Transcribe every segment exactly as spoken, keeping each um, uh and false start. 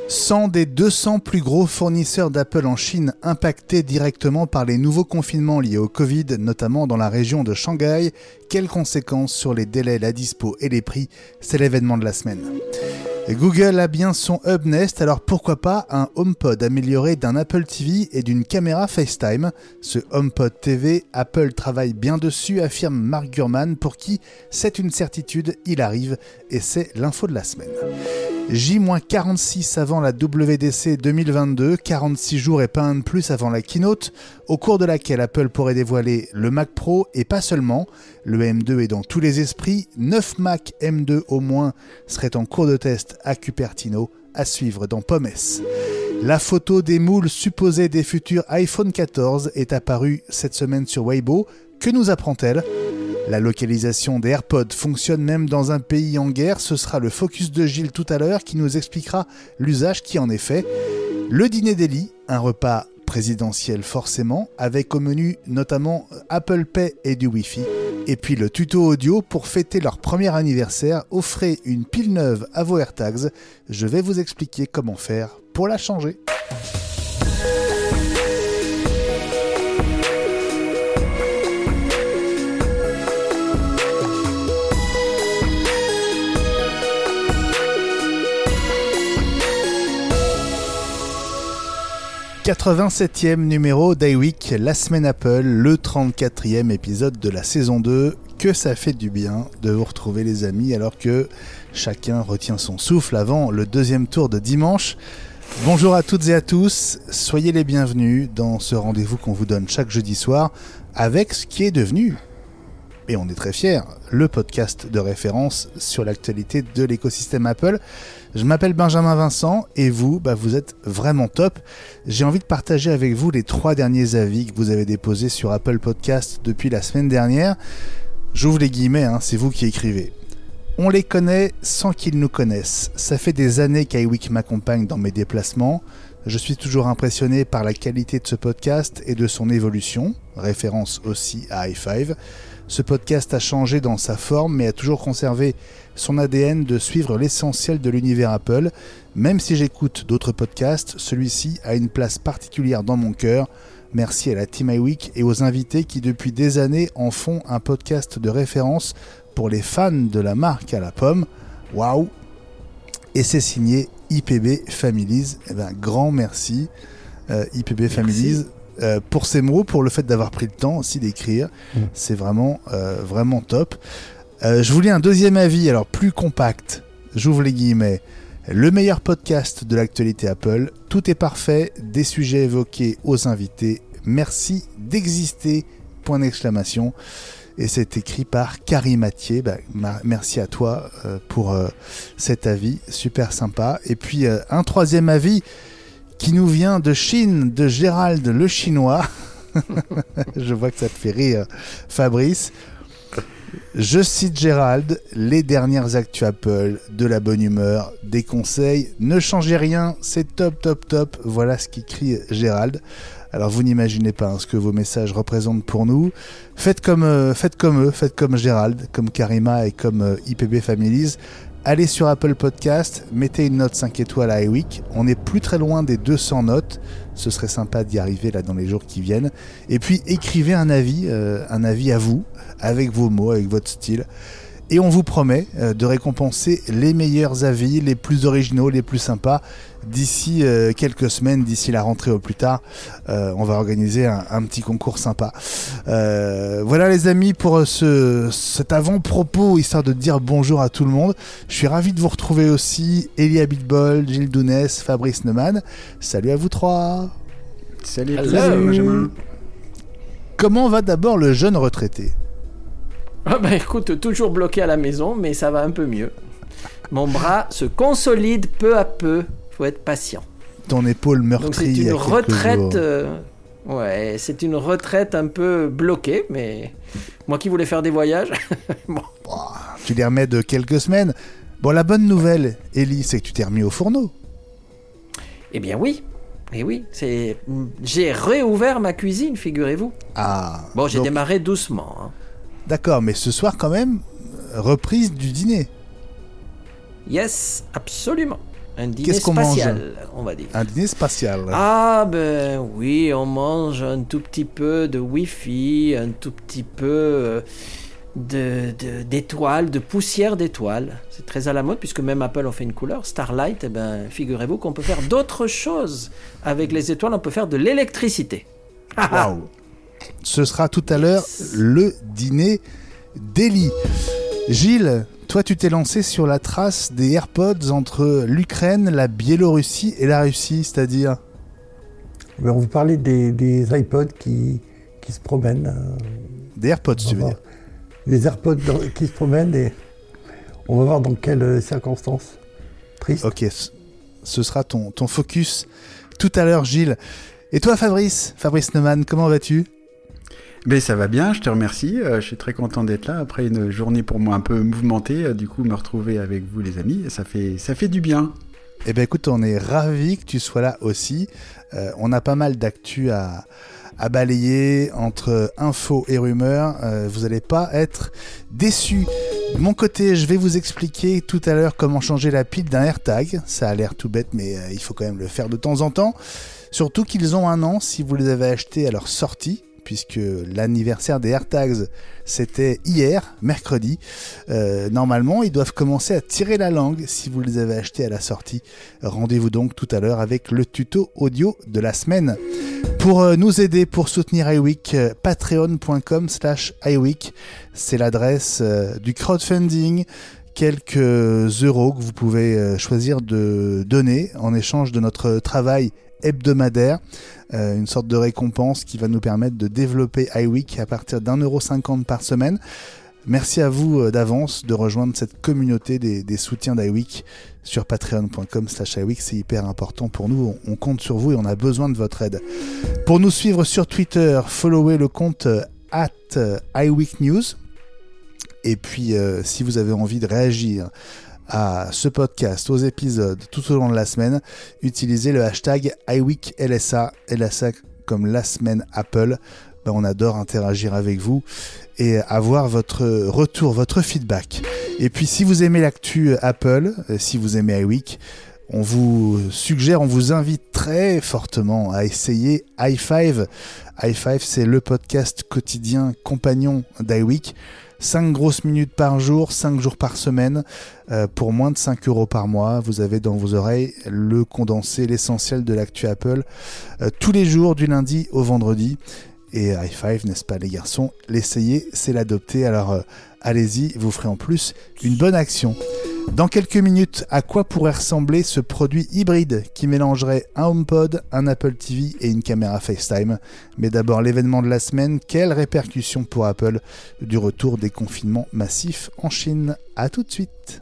cent des deux cents plus gros fournisseurs d'Apple en Chine impactés directement par les nouveaux confinements liés au Covid, notamment dans la région de Shanghai. Quelles conséquences sur les délais, la dispo et les prix? C'est l'événement de la semaine. Google a bien son Hub Nest, alors pourquoi pas un HomePod amélioré d'un Apple T V et d'une caméra FaceTime? Ce HomePod T V, Apple travaille bien dessus, affirme Mark Gurman, pour qui c'est une certitude, il arrive, et c'est l'info de la semaine. J quarante-six avant la W D C deux mille vingt-deux, quarante-six jours et pas un de plus avant la keynote, au cours de laquelle Apple pourrait dévoiler le Mac Pro et pas seulement. Le M deux est dans tous les esprits, neuf Mac M deux au moins seraient en cours de test à Cupertino, à suivre dans Pommes. La photo des moules supposés des futurs iPhone quatorze est apparue cette semaine sur Weibo. Que nous apprend-elle ? La localisation des AirPods fonctionne même dans un pays en guerre. Ce sera le focus de Gilles tout à l'heure qui nous expliquera l'usage qui en est fait. Le dîner d'Eli, un repas présidentiel forcément, avec au menu notamment Apple Pay et du Wi-Fi. Et puis le tuto audio pour fêter leur premier anniversaire. Offrez une pile neuve à vos AirTags. Je vais vous expliquer comment faire pour la changer. quatre-vingt-septième numéro d'iWeek, la semaine Apple, le trente-quatrième épisode de la saison deux. Que ça fait du bien de vous retrouver les amis alors que chacun retient son souffle avant le deuxième tour de dimanche. Bonjour à toutes et à tous, soyez les bienvenus dans ce rendez-vous qu'on vous donne chaque jeudi soir avec ce qui est devenu, et on est très fiers, le podcast de référence sur l'actualité de l'écosystème Apple. Je m'appelle Benjamin Vincent et vous, bah vous êtes vraiment top. J'ai envie de partager avec vous les trois derniers avis que vous avez déposés sur Apple Podcast depuis la semaine dernière. J'ouvre les guillemets, hein, c'est vous qui écrivez. On les connaît sans qu'ils nous connaissent. Ça fait des années qu'iWeek m'accompagne dans mes déplacements. Je suis toujours impressionné par la qualité de ce podcast et de son évolution. Référence aussi à i cinq. Ce podcast a changé dans sa forme, mais a toujours conservé son A D N de suivre l'essentiel de l'univers Apple. Même si j'écoute d'autres podcasts, celui-ci a une place particulière dans mon cœur. Merci à la Team iWeek et aux invités qui depuis des années en font un podcast de référence pour les fans de la marque à la pomme. Waouh! Et c'est signé I P B Families. Eh ben, grand merci euh, I P B merci. Families. Euh, pour ces mots, pour le fait d'avoir pris le temps aussi d'écrire, mmh. c'est vraiment, euh, vraiment top. Euh, je vous lis un deuxième avis, alors plus compact, j'ouvre les guillemets. Le meilleur podcast de l'actualité Apple, tout est parfait, des sujets évoqués aux invités, merci d'exister, point d'exclamation. Et c'est écrit par Carrie Mathieu, bah, ma- merci à toi euh, pour euh, cet avis, super sympa. Et puis euh, un troisième avis, qui nous vient de Chine, de Gérald le Chinois. Je vois que ça te fait rire, Fabrice. Je cite Gérald, les dernières actus Apple, de la bonne humeur, des conseils, ne changez rien, c'est top, top, top. Voilà ce qu'écrit Gérald. Alors vous n'imaginez pas hein, ce que vos messages représentent pour nous. Faites comme, euh, faites comme eux, faites comme Gérald, comme Karima et comme euh, I P B Families. Allez sur Apple Podcast, mettez une note cinq étoiles à iWeek. On n'est plus très loin des deux cents notes. Ce serait sympa d'y arriver là dans les jours qui viennent. Et puis écrivez un avis, euh, un avis à vous, avec vos mots, avec votre style. Et on vous promet euh, de récompenser les meilleurs avis, les plus originaux, les plus sympas. D'ici euh, quelques semaines, d'ici la rentrée au plus tard, euh, on va organiser un, un petit concours sympa. Euh, voilà les amis pour ce, cet avant-propos, histoire de dire bonjour à tout le monde. Je suis ravi de vous retrouver aussi, Elia Bitbol, Gilles Dounès, Fabrice Neumann. Salut à vous trois. Salut à tous. Benjamin. Comment va d'abord le jeune retraité ? Ah bah écoute, toujours bloqué à la maison, mais ça va un peu mieux. Mon bras se consolide peu à peu. Faut être patient. Ton épaule meurtrie. Donc c'est une retraite. Euh, ouais, c'est une retraite un peu bloquée, mais moi qui voulais faire des voyages. Bon. Oh, tu les remets de quelques semaines. Bon, la bonne nouvelle, Ellie, c'est que tu t'es remis au fourneau. Eh bien oui. Eh oui, c'est. J'ai réouvert ma cuisine, figurez-vous. Ah. Bon, j'ai donc... démarré doucement. Hein. D'accord, mais ce soir quand même, reprise du dîner. Yes, absolument. Un dîner Qu'est-ce qu'on spatial, mange on va dire. Un dîner spatial. Ah ben oui, on mange un tout petit peu de Wi-Fi, un tout petit peu de, de, d'étoiles, de poussière d'étoiles. C'est très à la mode puisque même Apple en fait une couleur, Starlight. Eh ben, figurez-vous qu'on peut faire d'autres choses avec les étoiles. On peut faire de l'électricité. Waouh. Ce sera tout à l'heure le dîner d'Eli. Gilles, toi tu t'es lancé sur la trace des AirPods entre l'Ukraine, la Biélorussie et la Russie, c'est-à-dire On vous parlait des, des iPods qui, qui se promènent. Euh, des AirPods, tu veux voir. dire Les AirPods dans, qui se promènent et on va voir dans quelles circonstances. Triste. Ok, ce sera ton, ton focus tout à l'heure, Gilles. Et toi, Fabrice, Fabrice Neumann, comment vas-tu ? Ben, ça va bien, je te remercie. Euh, je suis très content d'être là après une journée pour moi un peu mouvementée. Euh, du coup, me retrouver avec vous, les amis, ça fait, ça fait du bien. Eh bien, écoute, on est ravis que tu sois là aussi. Euh, on a pas mal d'actu à, à balayer entre infos et rumeurs. Euh, vous n'allez pas être déçus. De mon côté, je vais vous expliquer tout à l'heure comment changer la pile d'un AirTag. Ça a l'air tout bête, mais euh, il faut quand même le faire de temps en temps. Surtout qu'ils ont un an si vous les avez achetés à leur sortie, puisque l'anniversaire des AirTags, c'était hier, mercredi. Euh, normalement, ils doivent commencer à tirer la langue si vous les avez achetés à la sortie. Rendez-vous donc tout à l'heure avec le tuto audio de la semaine. Pour euh, nous aider, pour soutenir iWeek, euh, patreon.com slash iWeek, c'est l'adresse euh, du crowdfunding. Quelques euros que vous pouvez euh, choisir de donner en échange de notre travail hebdomadaire, euh, une sorte de récompense qui va nous permettre de développer iWeek à partir d'un euro cinquante par semaine. Merci à vous euh, d'avance de rejoindre cette communauté des, des soutiens d'iWeek sur patreon.com slash iWeek. C'est hyper important pour nous, on, on compte sur vous et on a besoin de votre aide. Pour nous suivre sur Twitter, followez le compte euh, at iWeekNews. Et puis euh, si vous avez envie de réagir à ce podcast, aux épisodes tout au long de la semaine, utilisez le hashtag iWeekLSA, L S A comme la semaine Apple. Ben, on adore interagir avec vous et avoir votre retour, votre feedback. Et puis si vous aimez l'actu Apple, si vous aimez iWeek, on vous suggère, on vous invite très fortement à essayer iFive. iFive, c'est le podcast quotidien compagnon d'iWeek. cinq grosses minutes par jour, cinq jours par semaine, euh, pour moins de cinq euros par mois. Vous avez dans vos oreilles le condensé, l'essentiel de l'actu Apple, euh, tous les jours du lundi au vendredi. Et iFive, n'est-ce pas les garçons, l'essayer, c'est l'adopter. Alors euh, allez-y, vous ferez en plus une bonne action. Dans quelques minutes, à quoi pourrait ressembler ce produit hybride qui mélangerait un HomePod, un Apple T V et une caméra FaceTime? Mais d'abord, l'événement de la semaine, quelles répercussions pour Apple du retour des confinements massifs en Chine? À tout de suite.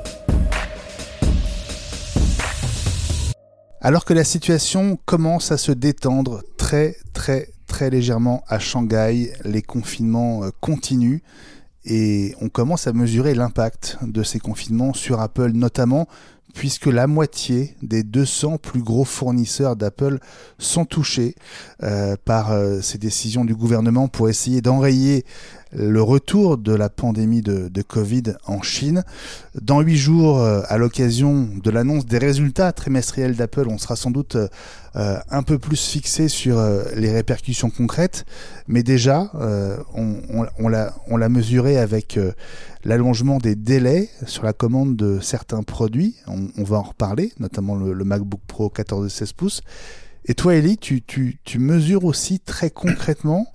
Alors que la situation commence à se détendre très très très légèrement à Shanghai, les confinements continuent. Et on commence à mesurer l'impact de ces confinements sur Apple notamment, puisque la moitié des deux cents plus gros fournisseurs d'Apple sont touchés euh, par euh, ces décisions du gouvernement pour essayer d'enrayer le retour de la pandémie de, de Covid en Chine. Dans huit jours, euh, à l'occasion de l'annonce des résultats trimestriels d'Apple, on sera sans doute euh, un peu plus fixé sur euh, les répercussions concrètes, mais déjà, euh, on, on, on, l'a, on l'a mesuré avec euh, l'allongement des délais sur la commande de certains produits. On, on va en reparler, notamment le, le MacBook Pro quatorze et seize pouces. Et toi, Ellie, tu, tu, tu mesures aussi très concrètement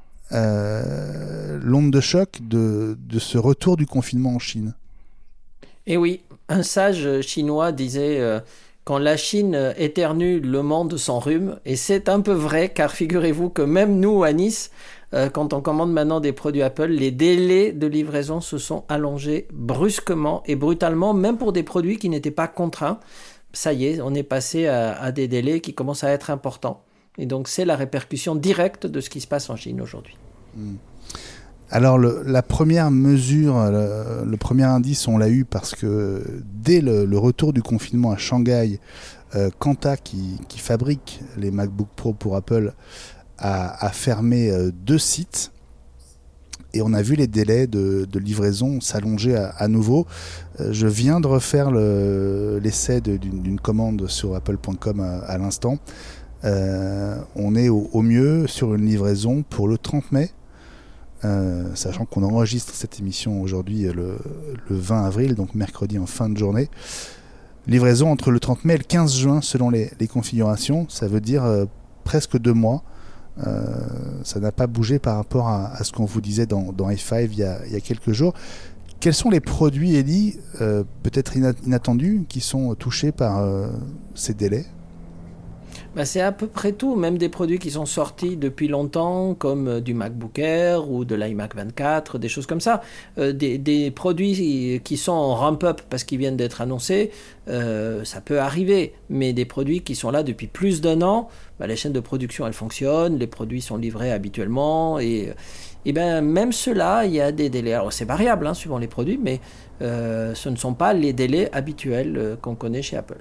Euh, l'onde de choc de, de ce retour du confinement en Chine. Et oui, un sage chinois disait euh, quand la Chine éternue, le monde s'enrhume. Et c'est un peu vrai, car figurez-vous que même nous à Nice, euh, quand on commande maintenant des produits Apple, les délais de livraison se sont allongés brusquement et brutalement, même pour des produits qui n'étaient pas contraints. Ça y est, on est passé à, à des délais qui commencent à être importants. Et donc, c'est la répercussion directe de ce qui se passe en Chine aujourd'hui. Alors, le, la première mesure, le, le premier indice, on l'a eu parce que dès le, le retour du confinement à Shanghai, euh, Quanta, qui, qui fabrique les MacBook Pro pour Apple, a, a fermé euh, deux sites. et on a vu les délais de, de livraison s'allonger à, à nouveau. Euh, je viens de refaire le, l'essai de, d'une, d'une commande sur apple point com à, à l'instant. Euh, on est au, au mieux sur une livraison pour le trente mai, euh, sachant qu'on enregistre cette émission aujourd'hui le, le vingt avril, donc mercredi en fin de journée. Livraison entre le trente mai et le quinze juin selon les, les configurations, ça veut dire euh, presque deux mois. Euh, ça n'a pas bougé par rapport à, à ce qu'on vous disait dans, dans F cinq il y, a, il y a quelques jours. Quels sont les produits, Ellie, euh, peut-être inattendus, qui sont touchés par euh, ces délais ? Bah, c'est à peu près tout, même des produits qui sont sortis depuis longtemps, comme euh, du MacBook Air ou de l'iMac vingt-quatre, des choses comme ça. Euh, des, des produits qui sont en ramp-up parce qu'ils viennent d'être annoncés, euh, ça peut arriver. Mais des produits qui sont là depuis plus d'un an, bah, les chaînes de production, elles fonctionnent, les produits sont livrés habituellement. Et, et ben, même ceux-là, il y a des délais. Alors, c'est variable, hein, suivant les produits, mais euh, ce ne sont pas les délais habituels euh, qu'on connaît chez Apple.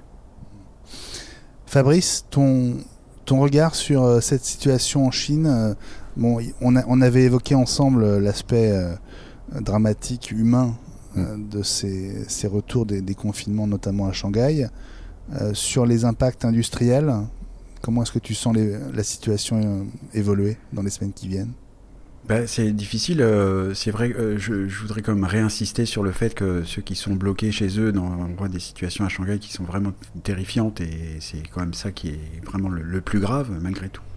Fabrice, ton, ton regard sur euh, cette situation en Chine, euh, bon, on, a, on avait évoqué ensemble euh, l'aspect euh, dramatique, humain euh, de ces, ces retours des, des confinements, notamment à Shanghai. Euh, sur les impacts industriels, comment est-ce que tu sens les, la situation euh, évoluer dans les semaines qui viennent ? Ben, c'est difficile, euh, c'est vrai, euh, je, je voudrais quand même réinsister sur le fait que ceux qui sont bloqués chez eux, dans, on voit des situations à Shanghai qui sont vraiment terrifiantes, et c'est quand même ça qui est vraiment le, le plus grave malgré tout.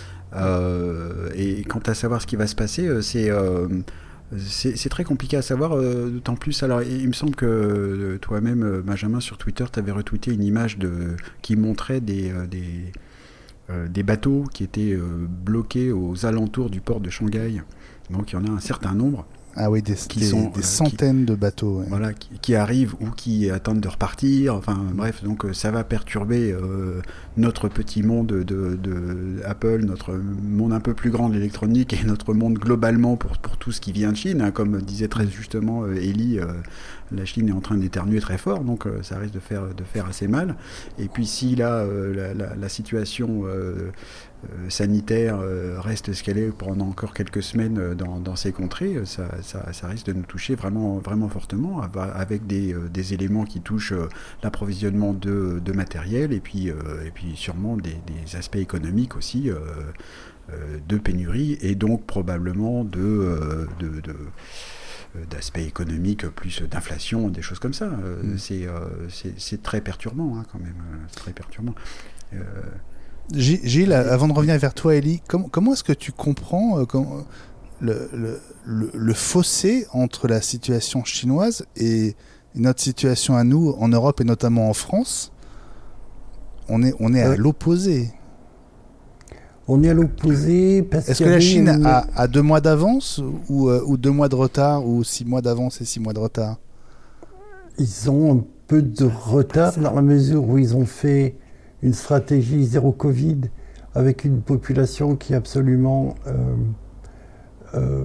Euh, et quant à savoir ce qui va se passer, c'est, euh, c'est, c'est très compliqué à savoir, euh, d'autant plus, alors il me semble que euh, toi-même, Benjamin, sur Twitter, tu avais retweeté une image de, qui montrait des... Euh, des Euh, des bateaux qui étaient euh, bloqués aux alentours du port de Shanghai. Donc il y en a un certain nombre. Ah oui, des, qui des, sont, des euh, centaines qui, de bateaux. Ouais. Voilà, qui, qui arrivent ou qui attendent de repartir. Enfin bref, donc euh, ça va perturber euh, notre petit monde de, de, de Apple, notre monde un peu plus grand de l'électronique et notre monde globalement pour, pour tout ce qui vient de Chine. Hein, comme disait très justement euh, Ellie, euh, la Chine est en train d'éternuer très fort, donc euh, ça risque de faire, de faire assez mal. Et puis si là, euh, la, la, la situation euh, euh, sanitaire euh, reste ce qu'elle est pendant encore quelques semaines euh, dans, dans ces contrées, ça, ça, ça risque de nous toucher vraiment, vraiment fortement, avec des, euh, des éléments qui touchent euh, l'approvisionnement de, de matériel, et puis, euh, et puis sûrement des, des aspects économiques aussi, euh, euh, de pénurie, et donc probablement de... Euh, de, de d'aspects économiques, plus d'inflation, des choses comme ça. Euh, mmh. c'est, euh, c'est, c'est très perturbant, hein, quand même. C'est très perturbant. Euh... Gilles, avant de revenir vers toi, Ellie, comment, comment est-ce que tu comprends euh, comment, le, le, le, le fossé entre la situation chinoise et notre situation à nous, en Europe et notamment en France ? On est, on est à euh... l'opposé. On est à l'opposé parce Est-ce que la Chine une... a, a deux mois d'avance ou, euh, ou deux mois de retard ou six mois d'avance et six mois de retard ? Ils ont un peu de retard dans la mesure où ils ont fait une stratégie zéro Covid avec une population qui est absolument... Euh, euh,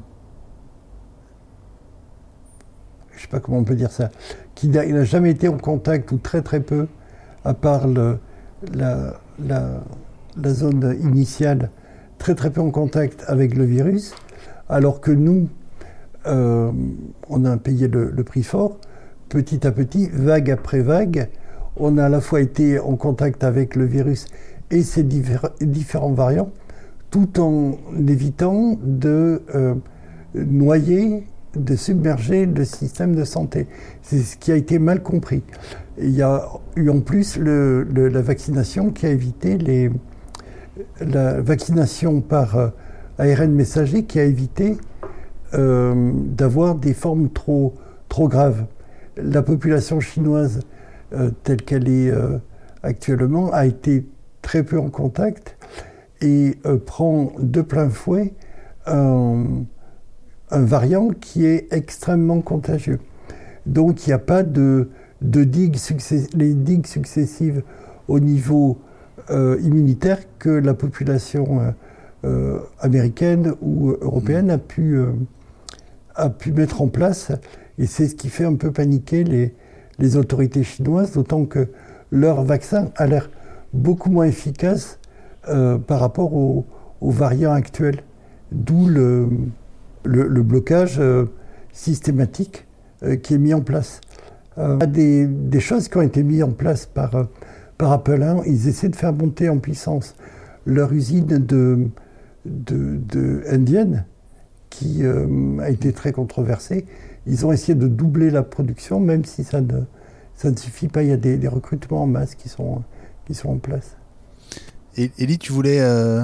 je ne sais pas comment on peut dire ça, qui n'a, n'a jamais été en contact ou très très peu, à part le, la... la la zone initiale, très très peu en contact avec le virus, alors que nous, euh, on a payé le, le prix fort, petit à petit, vague après vague, on a à la fois été en contact avec le virus et ses diffé- différents variants, tout en évitant de euh, noyer, de submerger le système de santé. C'est ce qui a été mal compris. Il y a eu en plus le, le, la vaccination qui a évité les... la vaccination par euh, A R N messager qui a évité euh, d'avoir des formes trop, trop graves. La population chinoise, euh, telle qu'elle est euh, actuellement, a été très peu en contact et euh, prend de plein fouet un, un variant qui est extrêmement contagieux. Donc il n'y a pas de, de digues, success- les digues successives au niveau Euh, immunitaire que la population euh, euh, américaine ou européenne a pu, euh, a pu mettre en place. Et c'est ce qui fait un peu paniquer les, les autorités chinoises, d'autant que leur vaccin a l'air beaucoup moins efficace euh, par rapport aux, aux variants actuels. D'où le, le, le blocage euh, systématique euh, qui est mis en place. Euh, il y a des, des choses qui ont été mises en place par, euh, par Apple. Hein. Ils essaient de faire monter en puissance leur usine de, de, de indienne, qui euh, a été très controversée. Ils ont essayé de doubler la production, même si ça ne, ça ne suffit pas. Il y a des, des recrutements en masse qui sont, qui sont en place. Et Élie, tu voulais... Euh...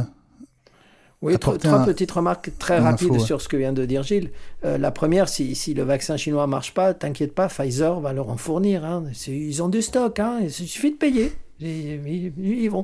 Oui, trois, trois un... petites remarques très rapides info, ouais. sur ce que vient de dire Gilles. Euh, la première, si, si le vaccin chinois ne marche pas, t'inquiète pas, Pfizer va leur en fournir. Hein. Ils ont du stock, hein. Il suffit de payer. Ils, ils vont.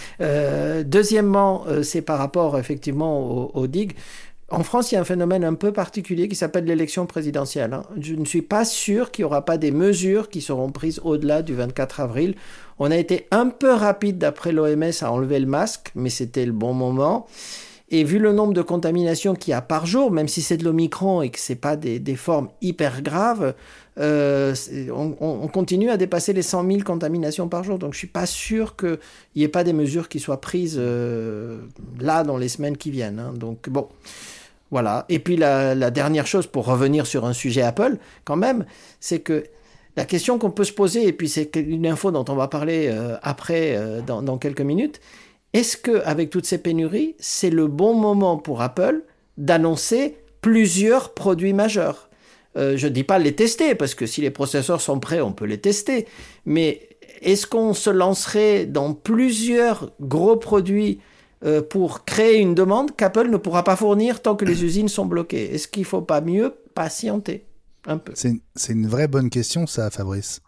Euh, deuxièmement, euh, c'est par rapport effectivement au, au D I G. En France, il y a un phénomène un peu particulier qui s'appelle l'élection présidentielle. Hein. Je ne suis pas sûr qu'il n'y aura pas des mesures qui seront prises au-delà du vingt-quatre avril. On a été un peu rapide d'après l'O M S à enlever le masque, mais c'était le bon moment. Et vu le nombre de contaminations qu'il y a par jour, même si c'est de l'Omicron et que ce n'est pas des, des formes hyper graves, euh, on, on continue à dépasser les cent mille contaminations par jour. Donc je ne suis pas sûr qu'il n'y ait pas des mesures qui soient prises euh, là dans les semaines qui viennent. Hein. Donc bon, voilà. Et puis la, la dernière chose, pour revenir sur un sujet Apple, quand même, c'est que la question qu'on peut se poser, et puis c'est une info dont on va parler euh, après, euh, dans, dans quelques minutes, est-ce qu'avec toutes ces pénuries, c'est le bon moment pour Apple d'annoncer plusieurs produits majeurs ? euh, Je ne dis pas les tester, parce que si les processeurs sont prêts, on peut les tester. Mais est-ce qu'on se lancerait dans plusieurs gros produits euh, pour créer une demande qu'Apple ne pourra pas fournir tant que les usines sont bloquées ? Est-ce qu'il ne faut pas mieux patienter un peu ? C'est, c'est une vraie bonne question, ça, Fabrice.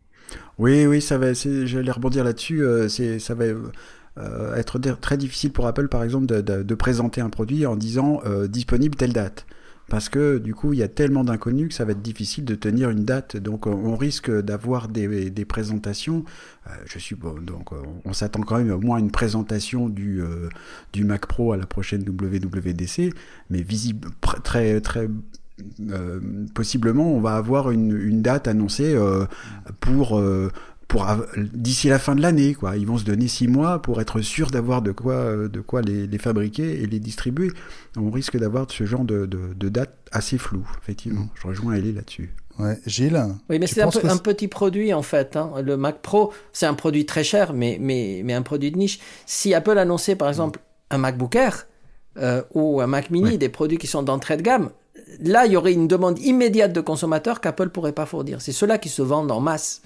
Oui, oui, ça va. C'est, j'allais rebondir là-dessus. Euh, c'est, ça va... Euh, être très difficile pour Apple, par exemple, de, de, de présenter un produit en disant euh, disponible telle date. Parce que du coup, il y a tellement d'inconnus que ça va être difficile de tenir une date. Donc, on risque d'avoir des, des présentations. Euh, je suis bon, donc, on s'attend quand même au moins à une présentation du, euh, du Mac Pro à la prochaine W W D C, mais visible, très, très euh, possiblement, on va avoir une, une date annoncée euh, pour. Euh, pour d'ici la fin de l'année, quoi. Ils vont se donner six mois pour être sûrs d'avoir de quoi, de quoi les, les fabriquer et les distribuer. On risque d'avoir ce genre de, de, de date assez floue, effectivement. Mmh. Je rejoins Ellie là-dessus. Ouais, Gilles. Oui, mais c'est un, peu, un petit produit en fait. Hein. Le Mac Pro, c'est un produit très cher, mais, mais, mais un produit de niche. Si Apple annonçait par exemple mmh. un MacBook Air euh, ou un Mac Mini, ouais. des produits qui sont d'entrée de gamme, là, il y aurait une demande immédiate de consommateurs qu'Apple ne pourrait pas fournir. C'est ceux-là qui se vendent en masse.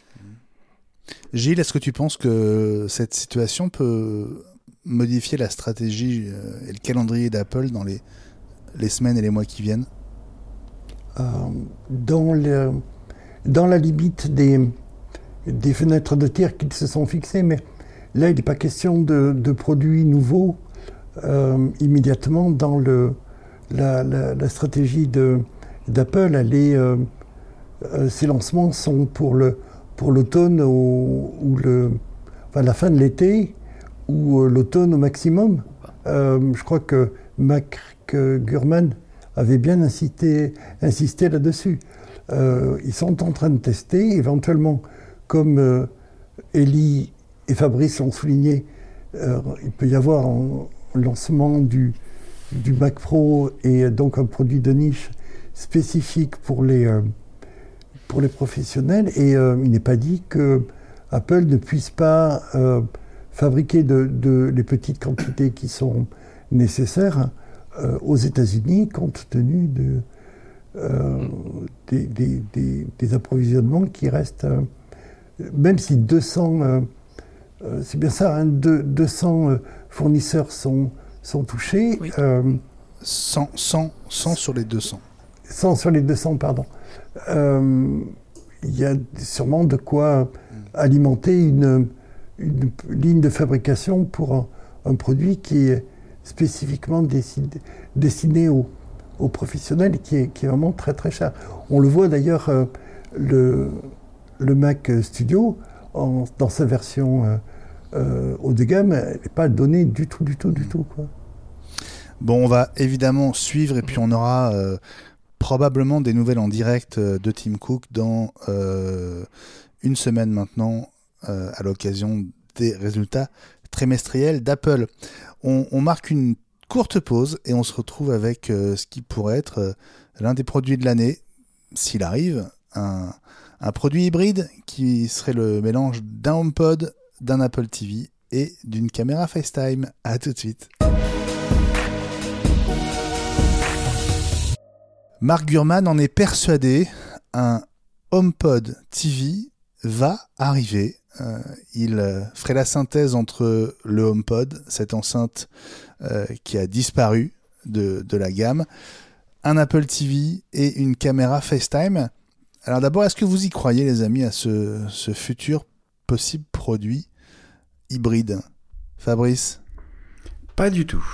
Gilles, est-ce que tu penses que cette situation peut modifier la stratégie et le calendrier d'Apple dans les, les semaines et les mois qui viennent ? euh, dans, le, dans la limite des, des fenêtres de tir qu'ils se sont fixées, mais là, il n'est pas question de, de produits nouveaux euh, immédiatement dans le, la, la, la stratégie de, d'Apple. Elle est, euh, euh, ces lancements sont pour le pour l'automne ou, ou le, enfin, la fin de l'été ou euh, l'automne au maximum. Euh, je crois que Mac Gurman avait bien insisté, insisté là-dessus. Euh, ils sont en train de tester, éventuellement, comme euh, Ellie et Fabrice l'ont souligné, euh, il peut y avoir un lancement du, du Mac Pro et donc un produit de niche spécifique pour les... Euh, pour les professionnels, et euh, il n'est pas dit que Apple ne puisse pas euh, fabriquer de, de, les petites quantités qui sont nécessaires euh, aux États-Unis, compte tenu de, euh, des, des, des, des approvisionnements qui restent, euh, même si deux cents, euh, euh, c'est bien ça, hein, deux, deux cents fournisseurs sont, sont touchés. Oui. Euh, cent, cent, cent sur les deux cents. cent sur les deux cents, pardon. Euh, il y a sûrement de quoi alimenter une, une ligne de fabrication pour un, un produit qui est spécifiquement décidé, destiné aux, aux professionnels et qui est, qui est vraiment très très cher. On le voit d'ailleurs, euh, le, le Mac Studio, en, dans sa version euh, euh, haut de gamme, elle n'est pas donnée du tout, du tout, du tout, quoi. Bon, on va évidemment suivre et puis on aura... Euh, probablement des nouvelles en direct de Tim Cook dans euh, une semaine maintenant, euh, à l'occasion des résultats trimestriels d'Apple. On, on marque une courte pause et on se retrouve avec euh, ce qui pourrait être euh, l'un des produits de l'année, s'il arrive, un, un produit hybride qui serait le mélange d'un HomePod, d'un Apple T V et d'une caméra FaceTime. À tout de suite. Mark Gurman en est persuadé, un HomePod T V va arriver. Euh, il euh, ferait la synthèse entre le HomePod, cette enceinte euh, qui a disparu de, de la gamme, un Apple T V et une caméra FaceTime. Alors d'abord, est-ce que vous y croyez, les amis, à ce, ce futur possible produit hybride? Fabrice? Pas du tout.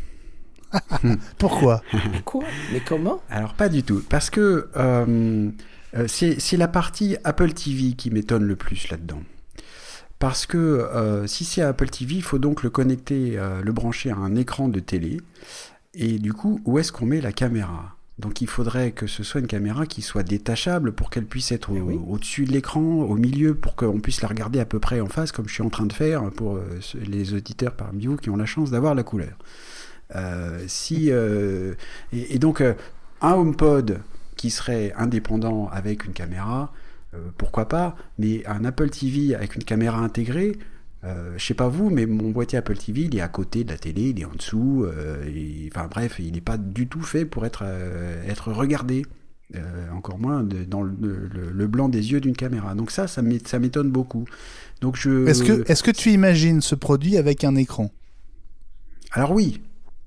Pourquoi? Quoi? Mais comment? Alors pas du tout, parce que euh, euh, c'est, c'est la partie Apple T V qui m'étonne le plus là-dedans. Parce que euh, si c'est Apple T V, il faut donc le connecter, euh, le brancher à un écran de télé. Et du coup, où est-ce qu'on met la caméra? Donc il faudrait que ce soit une caméra qui soit détachable pour qu'elle puisse être au, oui. au-dessus de l'écran, au milieu, pour qu'on puisse la regarder à peu près en face, comme je suis en train de faire pour euh, les auditeurs parmi vous qui ont la chance d'avoir la couleur. Euh, si, euh, et, et donc, euh, un HomePod qui serait indépendant avec une caméra, euh, pourquoi pas, mais un Apple T V avec une caméra intégrée, euh, je sais pas vous, mais mon boîtier Apple T V, il est à côté de la télé, il est en dessous, euh, et, enfin bref, il n'est pas du tout fait pour être, euh, être regardé. Euh, encore moins de, dans le, le, le blanc des yeux d'une caméra. Donc ça, ça, m'é- ça m'étonne beaucoup. Donc je... Est-ce que, est-ce que tu imagines ce produit avec un écran? Alors oui.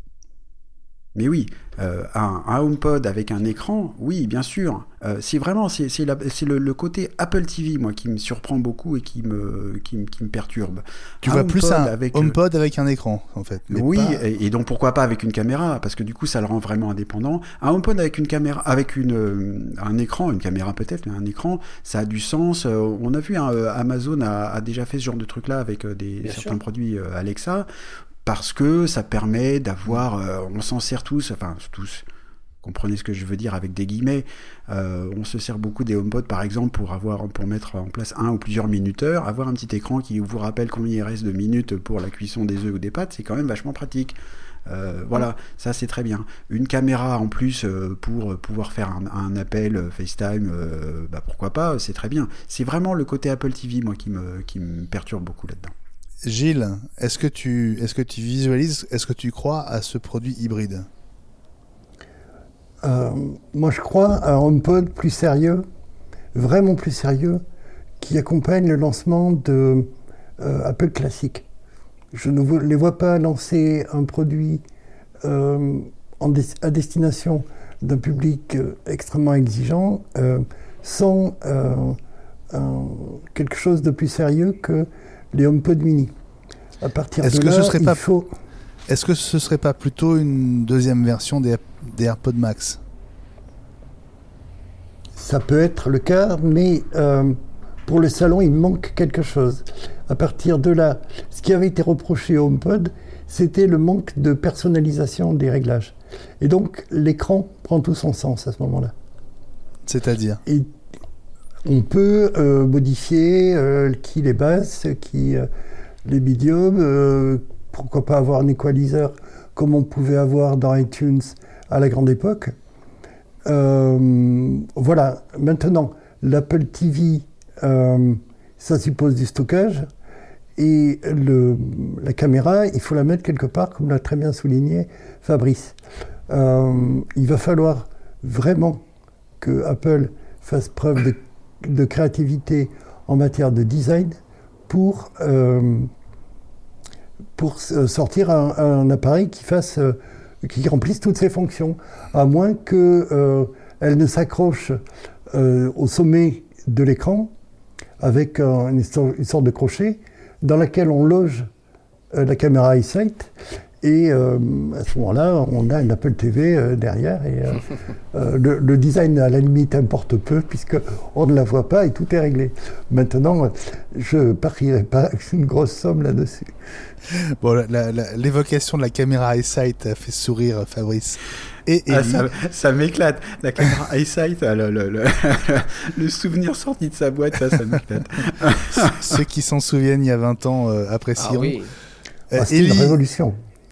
Mais oui, euh, un, un HomePod avec un écran, oui, bien sûr. Euh, c'est vraiment, c'est, c'est, la, c'est le, le côté Apple T V, moi, qui me surprend beaucoup et qui me, qui, me- qui me perturbe. Tu Un vois plus HomePod un avec, euh, HomePod avec un écran, en fait. mais oui, pas- et, et donc pourquoi pas avec une caméra, parce que du coup ça le rend vraiment indépendant. Un HomePod avec une caméra, avec une euh, un écran, une caméra peut-être, mais un écran, ça a du sens. Euh, on a vu, hein, euh, Amazon a, a déjà fait ce genre de truc-là avec euh, des Bien certains sûr. produits euh, Alexa, parce que ça permet d'avoir, euh, on s'en sert tous, enfin tous. Comprenez ce que je veux dire avec des guillemets. Euh, on se sert beaucoup des HomePod, par exemple, pour avoir, pour mettre en place un ou plusieurs minuteurs, avoir un petit écran qui vous rappelle combien il reste de minutes pour la cuisson des œufs ou des pâtes, c'est quand même vachement pratique. Euh, voilà, ça c'est très bien. Une caméra en plus euh, pour pouvoir faire un, un appel euh, FaceTime, euh, bah pourquoi pas, c'est très bien. C'est vraiment le côté Apple T V, moi, qui me, qui me perturbe beaucoup là-dedans. Gilles, est-ce que tu, est-ce que tu visualises, est-ce que tu crois à ce produit hybride? Euh, moi, je crois à un HomePod plus sérieux, vraiment plus sérieux, qui accompagne le lancement de euh, Apple Classic. Je ne vo- les vois pas lancer un produit euh, en des- à destination d'un public euh, extrêmement exigeant euh, sans euh, un- quelque chose de plus sérieux que les HomePod mini. À partir Est-ce de que là, ce serait il pas- faut... Est-ce que ce serait pas plutôt une deuxième version des, des AirPods Max? Ça peut être le cas, mais euh, pour le salon, il manque quelque chose. À partir de là, ce qui avait été reproché au HomePod, c'était le manque de personnalisation des réglages. Et donc, l'écran prend tout son sens à ce moment-là. C'est-à-dire? Et on peut euh, modifier euh, qui les basses, qui euh, les médiums, euh, pourquoi pas avoir un equalizer comme on pouvait avoir dans iTunes à la grande époque. Euh, voilà, maintenant, l'Apple T V, euh, ça suppose du stockage, et le, la caméra, il faut la mettre quelque part, comme l'a très bien souligné Fabrice. Euh, il va falloir vraiment que Apple fasse preuve de, de créativité en matière de design pour, euh, pour sortir un, un appareil qui fasse... Euh, qui remplisse toutes ses fonctions, à moins qu'elle euh, ne s'accroche euh, au sommet de l'écran avec un, une, une sorte de crochet dans laquelle on loge euh, la caméra EyeSight, et euh, à ce moment-là, on a une Apple T V euh, derrière, et euh, euh, le, le design à la limite importe peu, puisqu'on ne la voit pas et tout est réglé. Maintenant, je ne parierai pas une grosse somme là-dessus. Bon, la- la- la- l'évocation de la caméra EyeSight a fait sourire Fabrice et Ah, Élie. ça, ça m'éclate. La caméra EyeSight, le, le, le, le souvenir sorti de sa boîte, ça, ça m'éclate. Ceux qui s'en souviennent il y a vingt ans euh, apprécieront. Ah oui. Euh, Ah, c'est une Élie, révolution.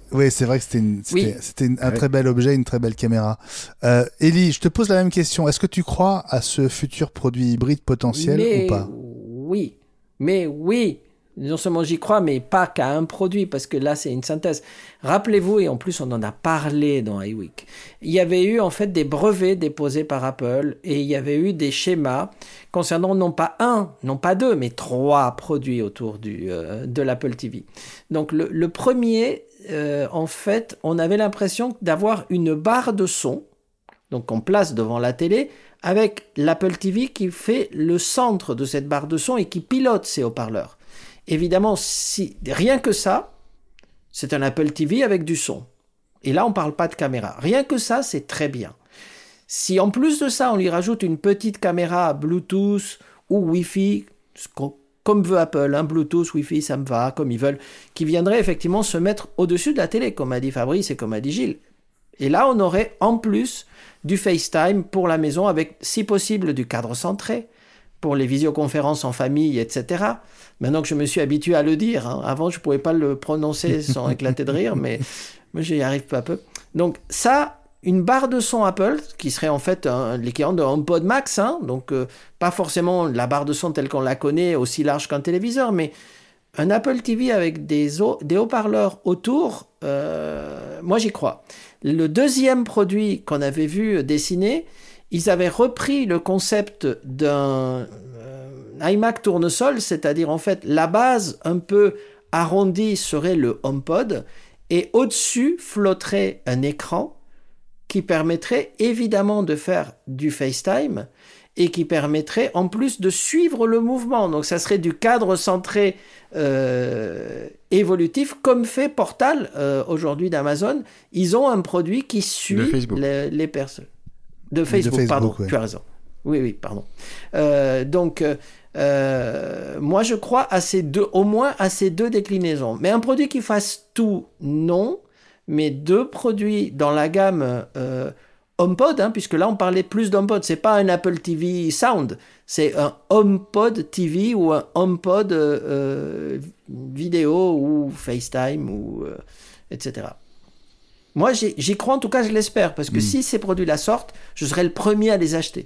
Oui, c'est vrai que c'était, une, c'était, Oui. c'était une- un Ouais. très bel objet, une très belle caméra. Euh, Ellie, je te pose la même question. Est-ce que tu crois à ce futur produit hybride potentiel mais ou pas? oui, mais oui. Non seulement j'y crois, mais pas qu'à un produit, parce que là, c'est une synthèse. Rappelez-vous, et en plus, on en a parlé dans iWeek, il y avait eu en fait des brevets déposés par Apple, et il y avait eu des schémas concernant non pas un, non pas deux, mais trois produits autour du, euh, de l'Apple T V. Donc, le, le premier, euh, en fait, on avait l'impression d'avoir une barre de son, donc qu'on place devant la télé, avec l'Apple T V qui fait le centre de cette barre de son et qui pilote ces haut-parleurs. Évidemment, si, rien que ça, c'est un Apple T V avec du son. Et là, on ne parle pas de caméra. Rien que ça, c'est très bien. Si en plus de ça, on lui rajoute une petite caméra Bluetooth ou Wi-Fi, comme veut Apple, hein, Bluetooth, Wi-Fi, ça me va, comme ils veulent, qui viendrait effectivement se mettre au-dessus de la télé, comme a dit Fabrice et comme a dit Gilles. Et là, on aurait en plus du FaceTime pour la maison avec, si possible, du cadre centré pour les visioconférences en famille, et cetera. Maintenant que je me suis habitué à le dire, hein, avant je ne pouvais pas le prononcer sans éclater de rire, mais moi j'y arrive peu à peu. Donc ça, une barre de son Apple, qui serait en fait un, l'équivalent de HomePod Max, hein, donc euh, pas forcément la barre de son telle qu'on la connaît, aussi large qu'un téléviseur, mais un Apple T V avec des, haut, des haut-parleurs autour, euh, moi j'y crois. Le deuxième produit qu'on avait vu dessiner, ils avaient repris le concept d'un euh, iMac tournesol, c'est-à-dire en fait la base un peu arrondie serait le HomePod et au-dessus flotterait un écran qui permettrait évidemment de faire du FaceTime et qui permettrait en plus de suivre le mouvement. Donc ça serait du cadre centré euh, évolutif comme fait Portal euh, aujourd'hui d'Amazon. Ils ont un produit qui suit les, les personnes. De Facebook, de Facebook pardon, ouais. Tu as raison. Oui, oui, pardon. Euh, donc, euh, moi, je crois à ces deux, au moins à ces deux déclinaisons. Mais un produit qui fasse tout, non. Mais deux produits dans la gamme euh, HomePod, hein, puisque là, on parlait plus d'HomePod. C'est pas un Apple T V Sound, c'est un HomePod T V ou un HomePod euh, vidéo ou FaceTime ou euh, et cetera. Moi, j'y, j'y crois, en tout cas, je l'espère, parce que mmh. si ces produits-là sortent, je serai le premier à les acheter.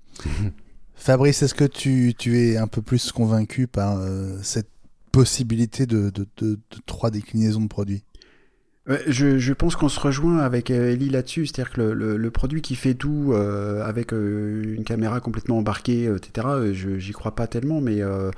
Fabrice, est-ce que tu, tu es un peu plus convaincu par euh, cette possibilité de, de, de, de trois déclinaisons de produits ? Je, je pense qu'on se rejoint avec Ellie là-dessus, c'est-à-dire que le, le, le produit qui fait tout euh, avec euh, une caméra complètement embarquée, et cetera, je, j'y crois pas tellement, mais euh,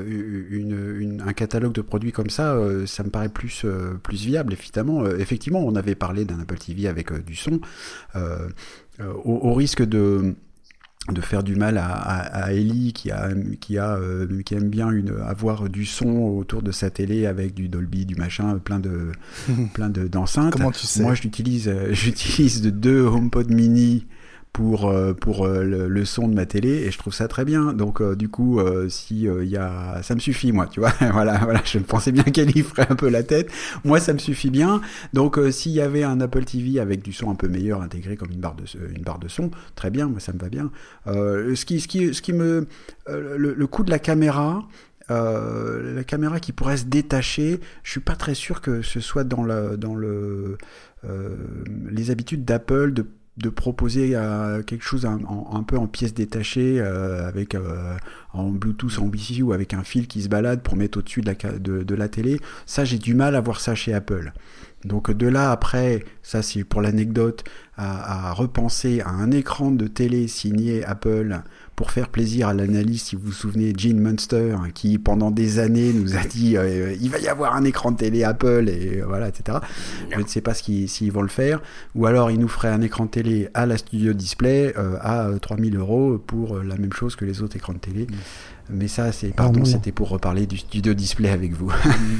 une, une, un catalogue de produits comme ça, euh, ça me paraît plus, euh, plus viable, évidemment. Euh, effectivement, on avait parlé d'un Apple T V avec euh, du son, euh, euh, au, au risque de... de faire du mal à, à, à Ellie qui a qui a euh, qui aime bien une avoir du son autour de sa télé avec du Dolby, du machin, plein de plein de d'enceintes. Comment tu sais ? Moi, je l'utilise euh, j'utilise deux HomePod mini pour euh, pour euh, le, le son de ma télé et je trouve ça très bien. Donc euh, du coup, euh, si il euh, y a, ça me suffit moi, tu vois. voilà, voilà. Je pensais bien qu'Ellie ferait un peu la tête. Moi, ça me suffit bien. Donc euh, s'il y avait un Apple T V avec du son un peu meilleur intégré comme une barre de une barre de son, très bien. Moi, ça me va bien. Euh, ce qui ce qui ce qui me euh, le, le coup de la caméra. Euh, la caméra qui pourrait se détacher, je suis pas très sûr que ce soit dans la dans le euh, les habitudes d'Apple de de proposer euh, quelque chose un, en, un peu en pièces détachées euh, avec euh, en Bluetooth, en Wi-Fi ou avec un fil qui se balade pour mettre au-dessus de la, de, de la télé. Ça, j'ai du mal à voir ça chez Apple. Donc de là après, ça c'est pour l'anecdote, à, à repenser à un écran de télé signé Apple pour faire plaisir à l'analyste, si vous vous souvenez, Gene Munster, qui pendant des années nous a dit euh, il va y avoir un écran de télé Apple, et voilà, et cetera. Je ne sais pas s'ils, s'ils vont le faire. Ou alors ils nous feraient un écran de télé à la Studio Display euh, à trois mille euros pour euh, la même chose que les autres écrans de télé. Mmh. Mais ça, c'est, pardon, oh, c'était pour reparler du Studio Display avec vous.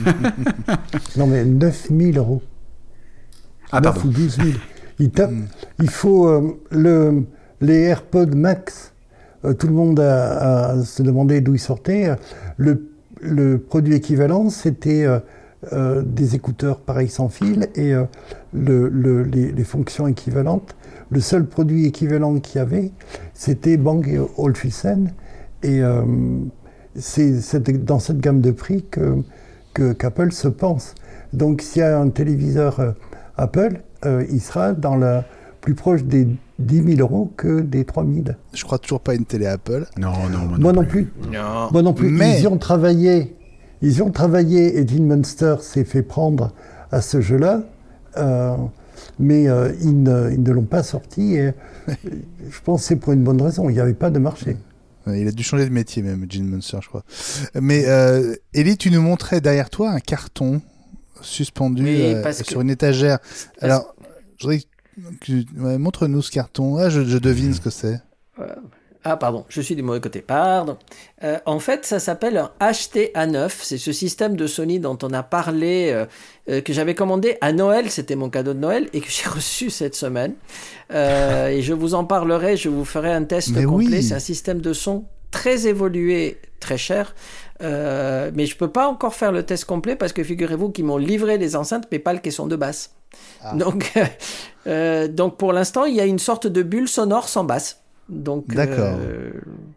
Non, mais neuf mille euros. Ah, pardon. neuf ou douze mille. Il, tape, mm. il faut euh, le, les AirPods Max. Euh, tout le monde a, a se demandé d'où ils sortaient. Le, le produit équivalent, c'était euh, euh, des écouteurs pareils sans fil et euh, le, le, les, les fonctions équivalentes. Le seul produit équivalent qu'il y avait, c'était Bang et Olufsen. Et euh, c'est, c'est dans cette gamme de prix que, que, qu'Apple se pense. Donc s'il y a un téléviseur euh, Apple, euh, il sera dans la plus proche des dix mille euros que des trois mille. Je crois toujours pas à une télé Apple. Non, non, moi, Moi non non plus. plus. Non. Moi non plus. Mais- Ils y ont travaillé. Ils y ont travaillé et Dean Munster s'est fait prendre à ce jeu-là. Euh, mais euh, ils, ne, ils ne l'ont pas sorti. Et, je pense que c'est pour une bonne raison. Il n'y avait pas de marché. Il a dû changer de métier même, Gene Munster, je crois. Mais euh, Ellie, tu nous montrais derrière toi un carton suspendu Oui, euh, parce sur que- une étagère. Alors, je voudrais que tu... ouais, montre-nous ce carton. Ah, je, je devine ce que c'est. Ah, pardon, je suis du mauvais côté, pardon. Euh, en fait, ça s'appelle un H T A neuf. C'est ce système de Sony dont on a parlé, euh, euh, que j'avais commandé à Noël. C'était mon cadeau de Noël et que j'ai reçu cette semaine. Euh, et je vous en parlerai, je vous ferai un test Mais complet. oui. C'est un système de son très évolué, très cher. Euh, mais je peux pas encore faire le test complet parce que figurez-vous qu'ils m'ont livré les enceintes, mais pas le caisson de basse. Ah. Donc, euh, donc pour l'instant, il y a une sorte de bulle sonore sans basse. Donc, D'accord. euh,